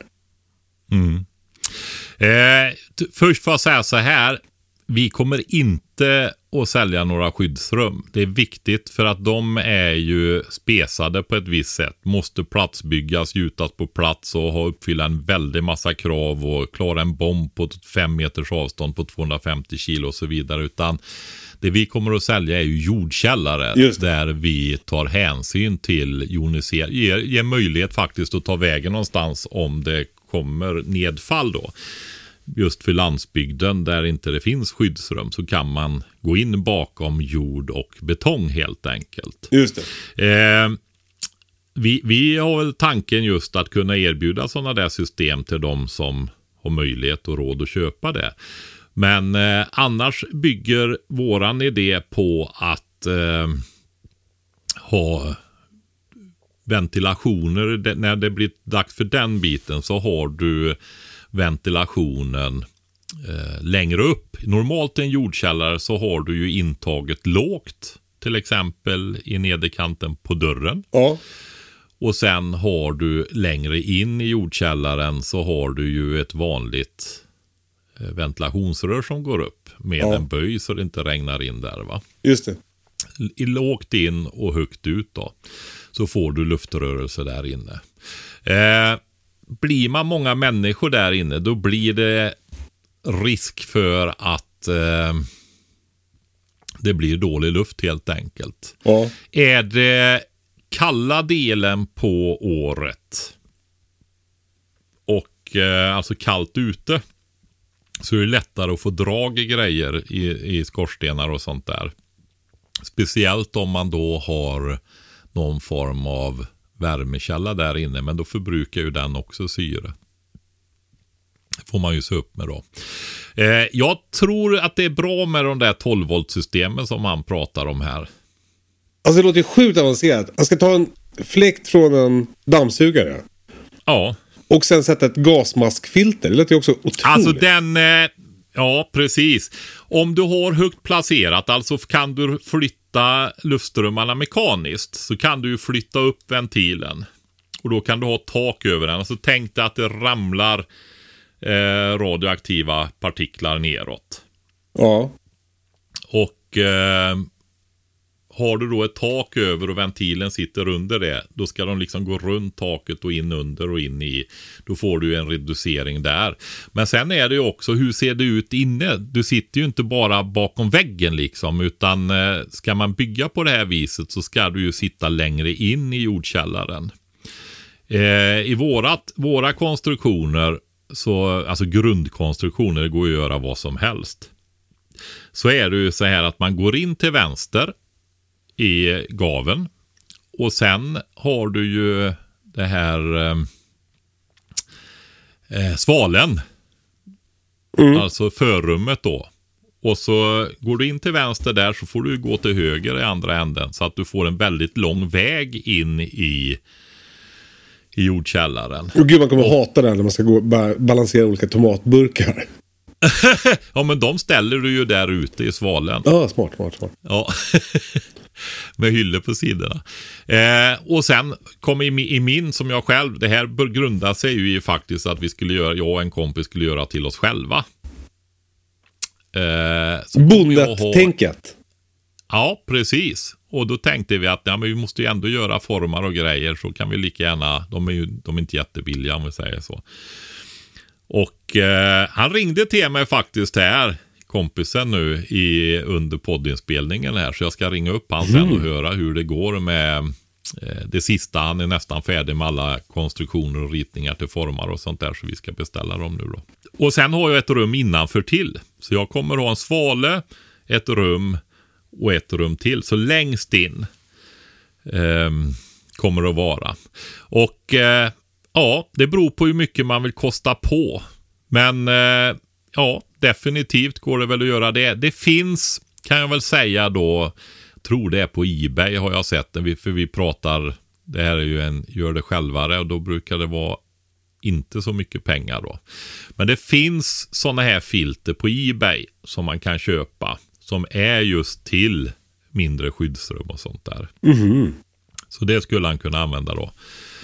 S4: Först får jag säga så här. Vi kommer inte att sälja några skyddsrum. Det är viktigt för att de är ju spesade på ett visst sätt. Måste platsbyggas, gjutas på plats och uppfylla en väldig massa krav och klara en bomb på 5 meters avstånd på 250 kilo och så vidare. Utan det vi kommer att sälja är ju jordkällare där vi tar hänsyn till ger möjlighet faktiskt att ta vägen någonstans om det kommer nedfall då. Just för landsbygden där inte det finns skyddsrum så kan man gå in bakom jord och betong helt enkelt.
S3: Just
S4: det. Vi har väl tanken just att kunna erbjuda sådana där system till de som har möjlighet och råd att köpa det. Men annars bygger våran idé på att ha ventilationer. När det blir dags för den biten så har du ventilationen längre upp. Normalt i en jordkällare så har du ju intaget lågt, till exempel i nederkanten på dörren.
S3: Ja.
S4: Och sen har du längre in i jordkällaren så har du ju ett vanligt ventilationsrör som går upp med en böj så det inte regnar in där, va?
S3: Just det.
S4: I lågt in och högt ut då. Så får du luftrörelse där inne. blir man många människor där inne, då blir det risk för att det blir dålig luft helt enkelt. Ja. Är det kalla delen på året och alltså kallt ute, så är det lättare att få drag i grejer i skorstenar och sånt där. Speciellt om man då har någon form av värmekälla där inne, men då förbrukar ju den också syre. Får man ju se upp med då. Jag tror att det är bra med de där 12-volt-systemen som han pratar om här.
S3: Alltså det låter ju sjukt avancerat. Jag ska ta en fläkt från en dammsugare.
S4: Ja.
S3: Och sen sätta ett gasmaskfilter. Det låter ju också otroligt.
S4: Alltså den... ja, precis. Om du har högt placerat, alltså kan du flytta luftströmmarna mekaniskt, så kan du ju flytta upp ventilen. Och då kan du ha tak över den. Alltså tänk dig att det ramlar radioaktiva partiklar neråt.
S3: Ja.
S4: Och har du då ett tak över och ventilen sitter under det, då ska de liksom gå runt taket och in under och in i. Då får du en reducering där. Men sen är det ju också, hur ser det ut inne? Du sitter ju inte bara bakom väggen liksom, utan ska man bygga på det här viset så ska du ju sitta längre in i jordkällaren. I våra konstruktioner, så, alltså grundkonstruktioner, det går ju att göra vad som helst. Så är det ju så här att man går in till vänster i gaven, och sen har du ju det här svalen, alltså förrummet då, och så går du in till vänster där, så får du gå till höger i andra änden, så att du får en väldigt lång väg in i jordkällaren.
S3: Och gud, man kommer hata det när man ska gå balansera olika tomatburkar.
S4: Ja, men de ställer du ju där ute i svalen.
S3: Ja, smart.
S4: Ja, med hyllor på sidorna. Och sen kom i min, som jag själv, det här grundar sig ju i faktiskt att jag och en kompis skulle göra till oss själva.
S3: Bondet-tänket.
S4: Ja, precis. Och då tänkte vi att men vi måste ju ändå göra formar och grejer, så kan vi lika gärna, de är inte jättebilliga om vi säger så. Och han ringde till mig faktiskt här, kompisen nu under poddinspelningen här, så jag ska ringa upp han sen och höra hur det går med det sista. Han är nästan färdig med alla konstruktioner och ritningar till formar och sånt där, så vi ska beställa dem nu då. Och sen har jag ett rum innanför till, så jag kommer ha en svale, ett rum och ett rum till, så längst in kommer det att vara. Och ja, det beror på hur mycket man vill kosta på. Men ja, definitivt går det väl att göra det. Det finns, kan jag väl säga då, tror det är på eBay har jag sett det, för vi pratar, det här är ju en gör det självare, och då brukar det vara inte så mycket pengar då. Men det finns såna här filter på eBay som man kan köpa, som är just till mindre skyddsrum och sånt där. Så det skulle han kunna använda då.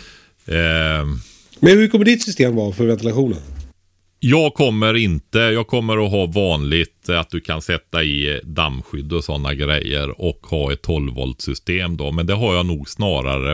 S3: Men hur kommer ditt system vara för ventilationen?
S4: Jag kommer att ha vanligt att du kan sätta i dammskydd och sådana grejer, och ha ett 12-volt-system då. Men det har jag nog snarare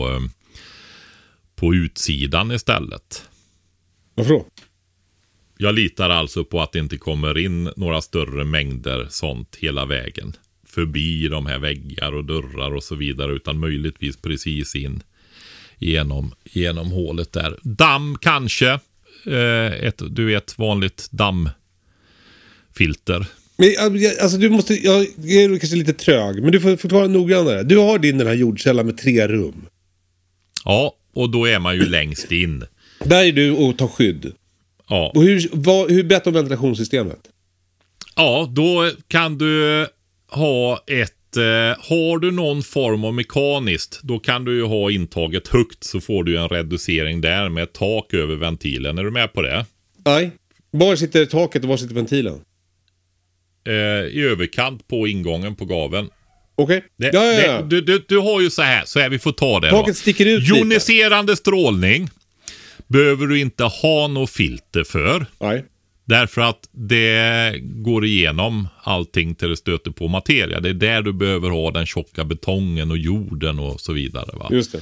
S4: på utsidan istället.
S3: Varför då?
S4: Jag litar alltså på att det inte kommer in några större mängder sånt hela vägen förbi de här väggar och dörrar och så vidare, utan möjligtvis precis in genom hålet där. Damm kanske, ett vanligt dammfilter.
S3: Men alltså jag är kanske lite trög, men du får förklara noggrannare. Du har den här jordkälla med 3 rum.
S4: Ja, och då är man ju längst in.
S3: Där är du och tar skydd.
S4: Ja.
S3: Och hur berättar om ventilationssystemet?
S4: Ja, då kan du ha har du någon form av mekaniskt, då kan du ju ha intaget högt, så får du en reducering där med ett tak över ventilen. Är du med på det? Nej.
S3: Var sitter taket och var sitter ventilen?
S4: I överkant på ingången på gaven.
S3: Okej. Ja.
S4: Du har ju så här vi får ta det.
S3: Taket sticker ut lite.
S4: Joniserande strålning behöver du inte ha något filter för.
S3: Nej.
S4: Därför att det går igenom allting till det stöter på materia. Det är där du behöver ha den tjocka betongen och jorden och så vidare. Va?
S3: Just det.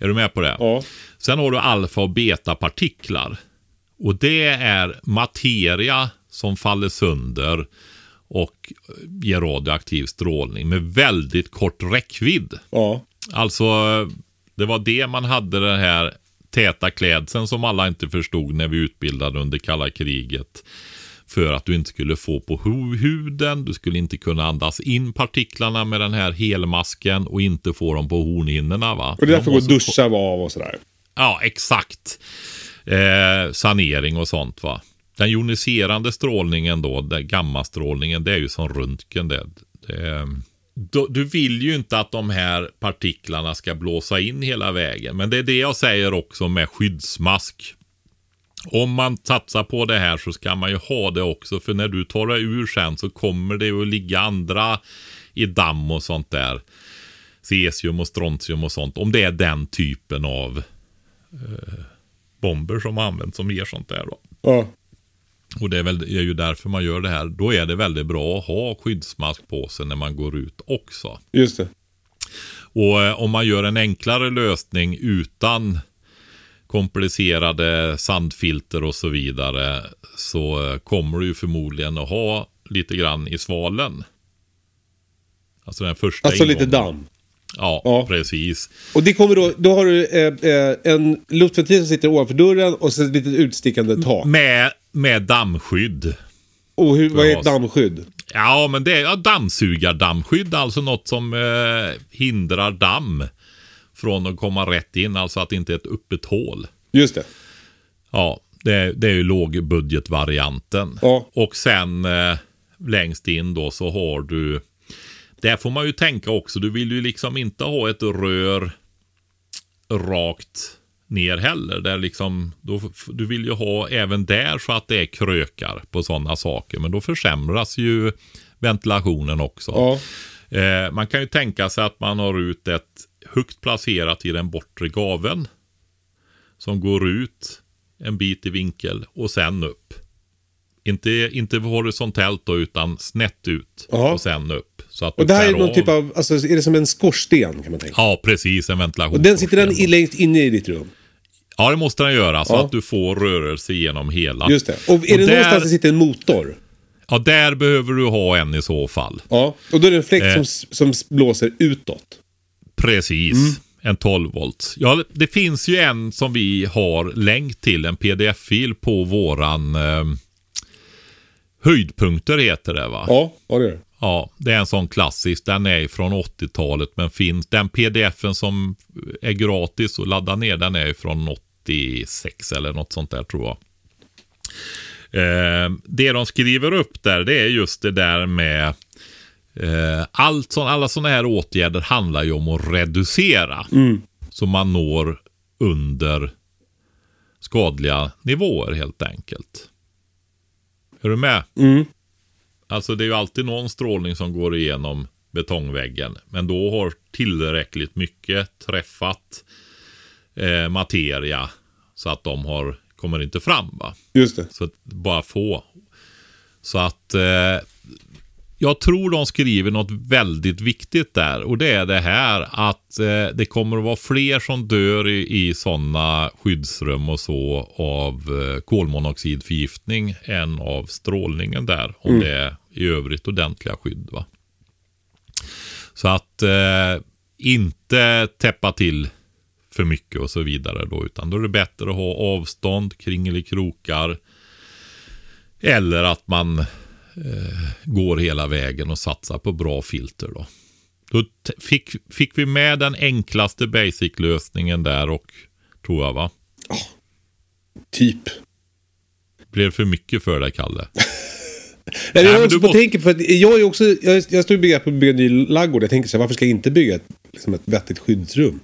S4: Är du med på det?
S3: Ja.
S4: Sen har du alfa- och betapartiklar. Och det är materia som faller sönder och ger radioaktiv strålning med väldigt kort räckvidd.
S3: Ja.
S4: Alltså, det var det man hade den här täta klädseln som alla inte förstod när vi utbildade under kalla kriget. För att du inte skulle få på huden, du skulle inte kunna andas in partiklarna med den här helmasken och inte få dem på hornhinnorna, va?
S3: Och det är därför går duscha av och sådär.
S4: Ja, exakt. Sanering och sånt, va? Den joniserande strålningen då, den gammastrålningen, det är ju som röntgen det. Du vill ju inte att de här partiklarna ska blåsa in hela vägen. Men det är det jag säger också med skyddsmask. Om man satsar på det här så ska man ju ha det också. För när du tar det ur sen så kommer det att ligga andra i damm och sånt där. Cesium och strontium och sånt. Om det är den typen av bomber som används som ger sånt där då.
S3: Ja.
S4: Och det är ju därför man gör det här. Då är det väldigt bra att ha skyddsmask på sig när man går ut också.
S3: Just det.
S4: Och om man gör en enklare lösning utan komplicerade sandfilter och så vidare, så kommer du ju förmodligen att ha lite grann i svalen. Alltså den första
S3: Alltså
S4: ingången.
S3: lite damm.
S4: Ja, precis.
S3: Och det kommer då har du en luftventil som sitter ovanför dörren och så ett litet utstickande tak.
S4: Med dammskydd.
S3: Och vad är ett dammskydd?
S4: Ja, men det är dammsugardammskydd, alltså något som hindrar damm från att komma rätt in, alltså att det inte är ett öppet hål.
S3: Just det.
S4: Ja, det är ju lågbudgetvarianten.
S3: Ja.
S4: Och sen längst in då så har du, där får man ju tänka också, du vill ju liksom inte ha ett rör rakt ner heller. Där liksom, du vill ju ha även där så att det är krökar på sådana saker. Men då försämras ju ventilationen också.
S3: Ja.
S4: Man kan ju tänka sig att man har ut ett högt placerat i den bortre gaveln som går ut en bit i vinkel och sen upp. Inte horisontellt då, utan snett ut och sen upp. Så att
S3: och det här är någon typ av, alltså är det som en skorsten kan man tänka?
S4: Ja, precis, en ventilation.
S3: Och den sitter den längst inne i ditt rum?
S4: Ja, det måste den göra så att du får rörelse genom hela.
S3: Just det. Och är det någonstans det sitter en motor?
S4: Ja, där behöver du ha en i så fall.
S3: Ja, och då är det en fläkt som blåser utåt.
S4: Precis, en 12 volt. Ja, det finns ju en som vi har länk till, en pdf-fil på våran höjdpunkter heter det, va?
S3: Ja, det är det.
S4: Ja, det är en sån klassisk. Den är från 80-talet, men finns den pdf-en som är gratis och ladda ner, den är från 86 eller något sånt där tror jag. Det de skriver upp där, det är just det där med alla sådana här åtgärder handlar ju om att reducera så man når under skadliga nivåer helt enkelt. Är du med? Alltså det är ju alltid någon strålning som går igenom betongväggen, men då har tillräckligt mycket träffat materia så att de kommer inte fram, va? Just det. Så att bara få. Så att jag tror de skriver något väldigt viktigt där, och det är det här att det kommer att vara fler som dör i sådana skyddsrum och så av kolmonoxidförgiftning än av strålningen där, om det är i övrigt ordentliga skydd, va? Så att inte täppa till för mycket och så vidare då, utan då är det bättre att ha avstånd, kringelikrokar, eller att man går hela vägen och satsar på bra filter då. Då fick vi med den enklaste basic-lösningen där, och tror jag, va? Typ. Blev för mycket för dig, Kalle?
S3: Nej, jag också tänker, för att jag är också, jag står och bygger en ny laggård. Jag tänker så här, varför ska jag inte bygga ett vettigt skyddsrum?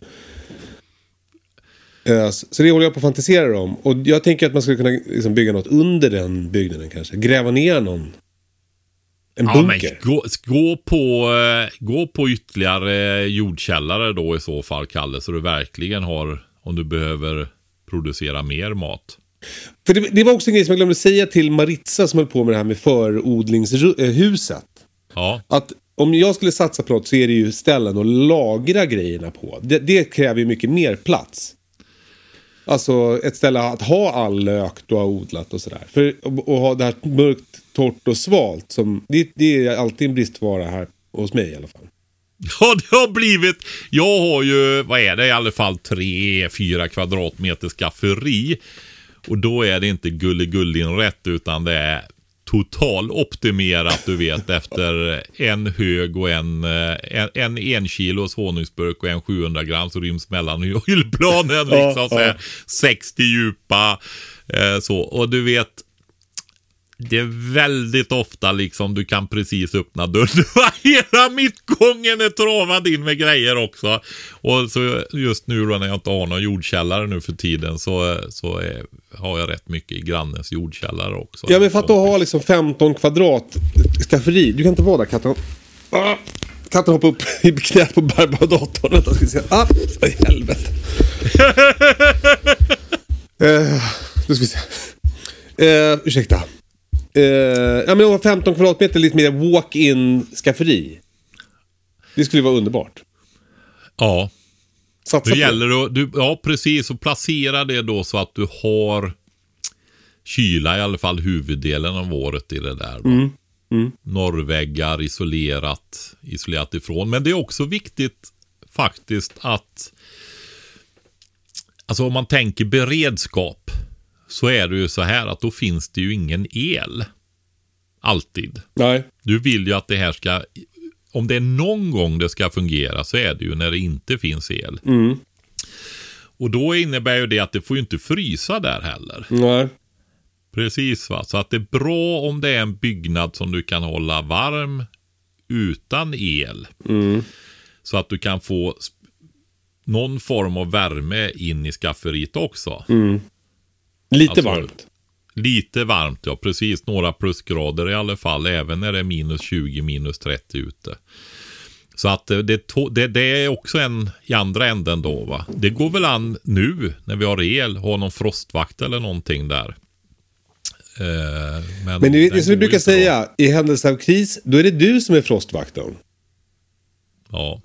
S3: Så det håller jag på att fantisera om. Och jag tänker att man skulle kunna bygga något under den byggnaden kanske. Gräva ner en bunker.
S4: Men gå på ytterligare jordkällare då i så fall, Kalle. Så du verkligen har, om du behöver producera mer mat.
S3: För det var också en grej som jag glömde säga till Maritza som höll på med det här med förodlingshuset.
S4: Ja.
S3: Att om jag skulle satsa på något så är det ju ställen att lagra grejerna på. Det kräver ju mycket mer plats. Alltså ett ställe att ha all lök du har odlat och sådär. För att ha det här mörkt, torrt och svalt. Det är alltid en bristvara här hos mig i alla fall.
S4: Ja, det har blivit... Jag har ju, vad är det, i alla fall 3-4 kvadratmeter skafferi. Och då är det inte gullinrätt utan det är total optimerat, du vet, efter en hög och en kilos honungsburk och en 700 gram så ryms mellan hyllplanen liksom så här, 60 djupa så, och du vet det är väldigt ofta liksom du kan precis öppna dörren. Hela mittgången är travad in med grejer också. Och så just nu då när jag inte har någon jordkällare nu för tiden så har jag rätt mycket i grannens jordkällare också.
S3: Ja, men för att du har liksom 15 kvadrat skafferi. Du kan inte vara där, katten. Katten hoppar upp i knät på bärbardatorn. Då ska vi se. För helvete. Då ska vi se. Ursäkta. Ja, men 15 kvadratmeter lite mer walk-in skafferi. Det skulle vara underbart.
S4: Ja.
S3: Satsa
S4: det gäller att ja, precis, och placera det då så att du har kyla i alla fall huvuddelen av året i det där. Norrväggar isolerat ifrån. Men det är också viktigt faktiskt att alltså om man tänker beredskap så är det ju så här att då finns det ju ingen el. Alltid.
S3: Nej.
S4: Du vill ju att det här ska, om det är någon gång det ska fungera så är det ju när det inte finns el. Och då innebär ju det att det får ju inte frysa där heller.
S3: Nej.
S4: Precis, va. Så att det är bra om det är en byggnad som du kan hålla varm utan el. Så att du kan få någon form av värme in i skafferiet också.
S3: Lite
S4: alltså,
S3: varmt.
S4: Lite varmt, ja. Precis, några plusgrader i alla fall. Även när det är minus 20, minus 30 ute. Så att det är också en i andra änden då, va. Det går väl an nu när vi har el. Ha någon frostvakt eller någonting där. Men
S3: det som vi brukar säga, i händelse av kris, då är det du som är frostvakten.
S4: Ja.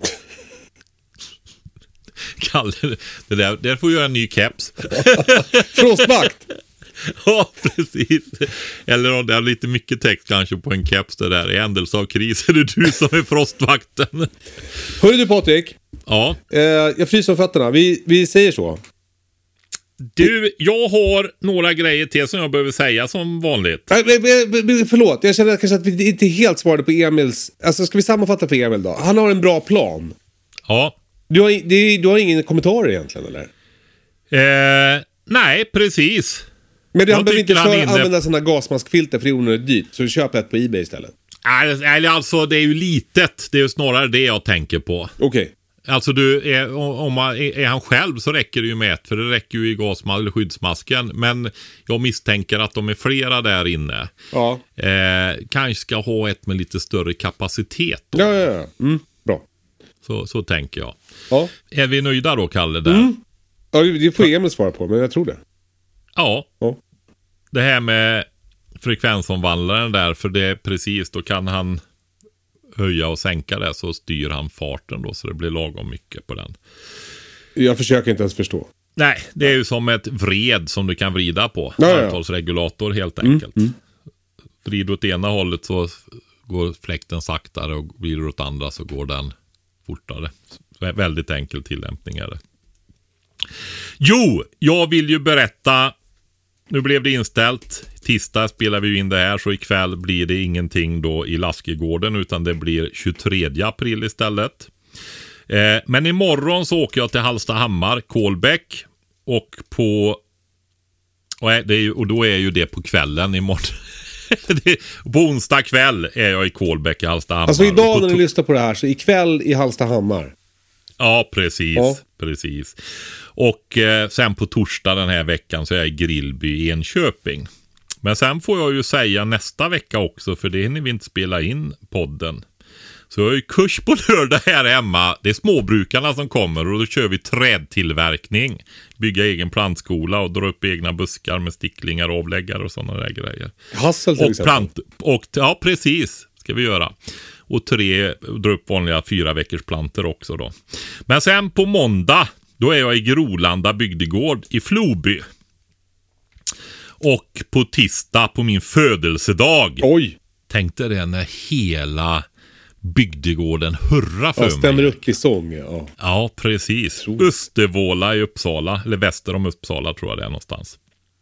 S4: Kalle, det där får göra en ny keps.
S3: Frostvakt.
S4: Ja, precis. Eller om det är lite mycket text kanske på en keps det där. I händelse av kris är det du som är frostvakten.
S3: Hörru du, Patrik.
S4: Ja.
S3: Jag fryser om fötterna. Vi säger så.
S4: Du, jag har några grejer till som jag behöver säga som vanligt.
S3: Förlåt, jag känner kanske att vi inte helt svarade på Emils. Alltså, ska vi sammanfatta för Emil då? Han har en bra plan.
S4: Ja.
S3: Du har ingen kommentar egentligen, eller?
S4: Nej, precis.
S3: Men han behöver inte använda sådana gasmaskfilter för det är onödigt dyrt. Så köp ett på eBay istället.
S4: Alltså, det är ju litet. Det är ju snarare det jag tänker på.
S3: Okej.
S4: Alltså är han själv så räcker det ju med ett. För det räcker ju i eller skyddsmasken. Men jag misstänker att de är flera där inne.
S3: Ja.
S4: Kanske ska ha ett med lite större kapacitet då.
S3: Ja. Bra.
S4: Så tänker jag.
S3: Ja.
S4: Är vi nöjda då, Kalle, där?
S3: Ja, det får Emil svara på, men jag tror det.
S4: Ja. Det här med frekvensomvandlaren där, för det är precis, då kan han höja och sänka det så styr han farten då så det blir lagom mycket på den. Jag
S3: försöker inte ens förstå.
S4: Nej, det är ju som ett vred som du kan vrida på. Antalsregulator helt enkelt. Vrid åt ena hållet så går fläkten saktare och blir det åt andra så går den fortare. Så väldigt enkel tillämpning är det. Jo, jag vill ju berätta. Nu blev det inställt. Tisdag spelar vi in det här, så ikväll blir det ingenting då i Laskegården utan det blir 23 april istället. Men imorgon så åker jag till Hallstahammar, Kolbäck, och då är ju det på kvällen imorgon. På onsdag kväll är jag i Kolbäck i Hallstahammar.
S3: Alltså idag när ni lyssnar på det här så ikväll i Hallstahammar.
S4: Ja, precis. Och sen på torsdag den här veckan så är jag i Grillby i Enköping. Men sen får jag ju säga nästa vecka också, för det hinner vi inte spela in podden. Så jag har ju kurs på lördag här hemma. Det är småbrukarna som kommer och då kör vi trädtillverkning. Bygga egen plantskola och dra upp egna buskar med sticklingar och avläggare och sådana där grejer.
S3: Hassel till exempel.
S4: Ja, precis. ska vi göra. Och 3 dra upp vanliga 4 veckors planter också då. Men sen på måndag, då är jag i Grolanda bygdegård i Floby. Och på tisdag på min födelsedag.
S3: Oj!
S4: Tänkte det när hela bygdegården hurra för mig.
S3: Stämmer upp i sång, ja.
S4: Ja, precis. Östervåla i Uppsala, eller väster om Uppsala tror jag det är någonstans.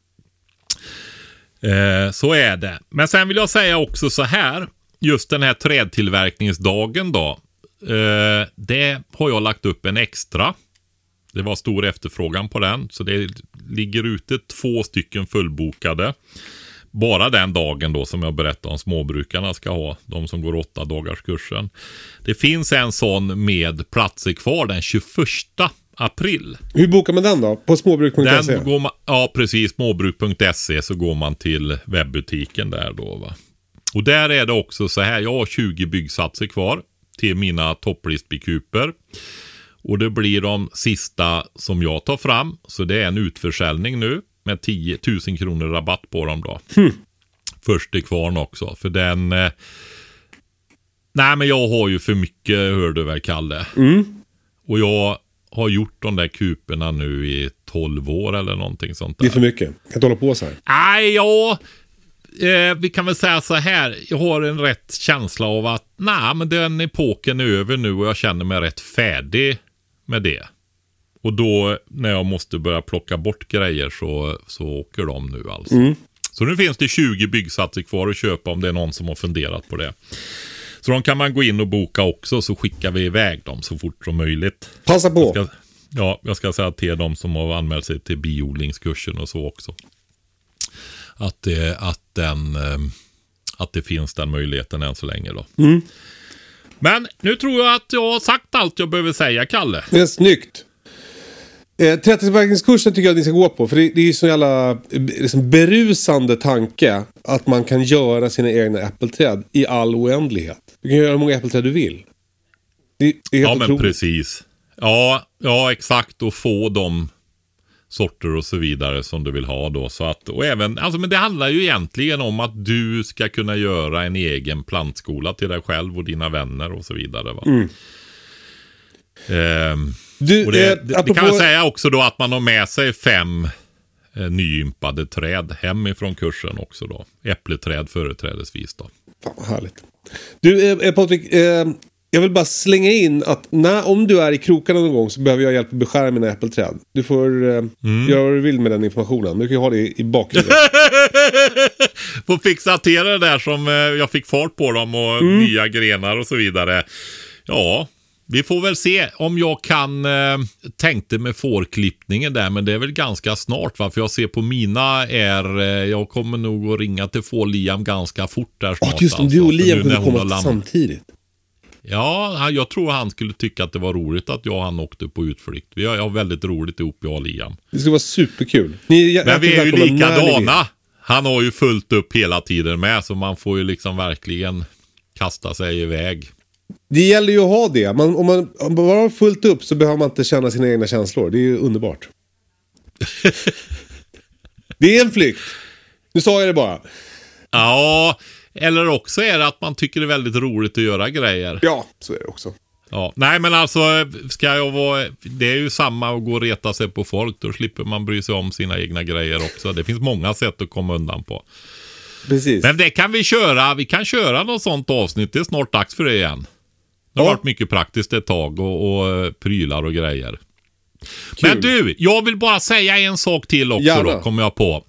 S4: Så är det. Men sen vill jag säga också så här. Just den här trädtillverkningsdagen då. Det har jag lagt upp en extra. Det var stor efterfrågan på den. Så det ligger ute 2 stycken fullbokade. Bara den dagen då som jag berättade om småbrukarna ska ha. De som går 8 dagars kursen. Det finns en sån med platser kvar den 21 april.
S3: Hur bokar man den då? På småbruk.se?
S4: Ja, precis. Småbruk.se, så går man till webbutiken där då, va. Och där är det också så här. Jag har 20 byggsatser kvar till mina topplistbikuper. Och det blir de sista som jag tar fram. Så det är en utförsäljning nu. Med 10 000 kronor rabatt på dem då. Först är kvarn också. För den... Nej, men jag har ju för mycket, hör du väl, Kalle. Och jag har gjort de där kuperna nu i 12 år eller någonting sånt där.
S3: Det är för mycket. Kan inte hålla på så här.
S4: Nej, ja... vi kan väl säga så här. Jag har en rätt känsla av att men den epoken är över nu och jag känner mig rätt färdig med det. Och då när jag måste börja plocka bort grejer så åker de nu alltså. Så nu finns det 20 byggsatser kvar att köpa om det är någon som har funderat på det. Så de kan man gå in och boka också, så skickar vi iväg dem så fort som möjligt.
S3: Passa på!
S4: Jag ska säga till dem som har anmält sig till biodlingskursen och så också. Att det finns den möjligheten än så länge då. Men nu tror jag att jag har sagt allt jag behöver säga, Kalle.
S3: Det är snyggt. Trädtillverkningskursen tycker jag att ni ska gå på. För det är ju så jävla liksom berusande tanke att man kan göra sina egna äppelträd i all oändlighet. Du kan göra hur många äppelträd du vill. Det är helt
S4: otroligt. Men precis. Ja, exakt. Och få de sorter och så vidare som du vill ha då. Så att, och även, alltså, men det handlar ju egentligen om att du ska kunna göra en egen plantskola till dig själv och dina vänner och så vidare, va? Och det kan jag säga också då att man har med sig 5 nyimpade träd hemifrån kursen också då. Äppleträd företrädesvis då.
S3: Fan vad härligt. Du Patrik, jag vill bara slänga in att om du är i krokarna någon gång så behöver jag hjälp att beskära mina äppelträd. Du får göra vad du vill med den informationen. Du kan ju ha det i bakgrunden.
S4: Får fixa till det där som jag fick fart på dem och nya grenar och så vidare. Ja, vi får väl se om jag kan tänkte med fårklippningen där, men det är väl ganska snart, va? För jag ser på mina jag kommer nog att ringa till Liam ganska fort där snart.
S3: Just om du och Liam kunde komma samtidigt.
S4: Ja, jag tror han skulle tycka att det var roligt att han åkte på utflykt. Vi har väldigt roligt ihop, jag och Liam. Det
S3: skulle vara superkul.
S4: Men vi är ju likadana. Han har ju fullt upp hela tiden med, så man får ju liksom verkligen kasta sig iväg.
S3: Det gäller ju att ha det. Om man bara har fullt upp så behöver man inte känna sina egna känslor. Det är ju underbart. Det är en flykt. Nu sa jag det bara.
S4: Ja, eller också är det att man tycker det är väldigt roligt att göra grejer.
S3: Ja, så är det också.
S4: Ja, nej men alltså det är ju samma att gå och reta sig på folk. Då slipper man bry sig om sina egna grejer också. Det finns många sätt att komma undan på.
S3: Precis.
S4: Men det kan vi köra. Vi kan köra något sånt avsnitt. Det är snart dags för det igen. Det har varit mycket praktiskt ett tag och prylar och grejer. Kul. Men du, jag vill bara säga en sak till också. Gärna. Då kommer jag på.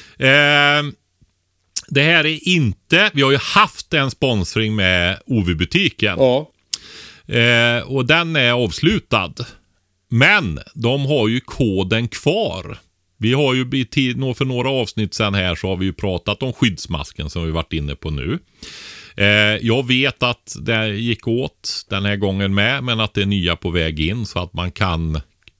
S4: Det här är inte... Vi har ju haft en sponsring med OV-butiken.
S3: Ja.
S4: Och den är avslutad. Men de har ju koden kvar. Vi har ju för några avsnitt sen här så har vi ju pratat om skyddsmasken som vi varit inne på nu. Jag vet att det gick åt den här gången med, men att det är nya på väg in så att man kan,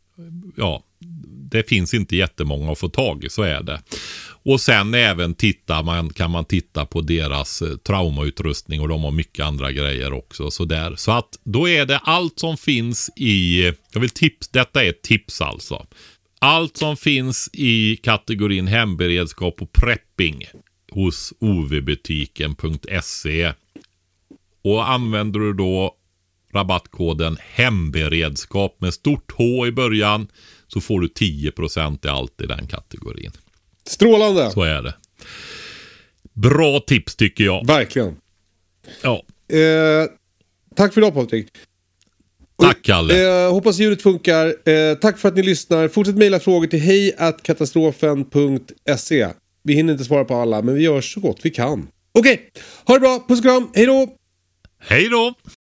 S4: det finns inte jättemånga att få tag i, så är det. Och sen även kan man titta på deras traumautrustning, och de har mycket andra grejer också. Så att då är det allt som finns i, detta är ett tips alltså. Allt som finns i kategorin hemberedskap och prepping hos ovbutiken.se Och använder du då rabattkoden hemberedskap med stort H i början, så får du 10% i allt i den kategorin.
S3: Strålande.
S4: Så är det. Bra tips tycker jag.
S3: Verkligen.
S4: Ja.
S3: Tack för idag, Patrik.
S4: Tack, Kalle.
S3: Hoppas ljudet funkar. Tack för att ni lyssnar. Fortsätt mejla frågor till hej@katastrofen.se. Vi hinner inte svara på alla, men vi gör så gott vi kan. Okej, ha det bra. Puss och kram. Hej då!
S4: Hej då!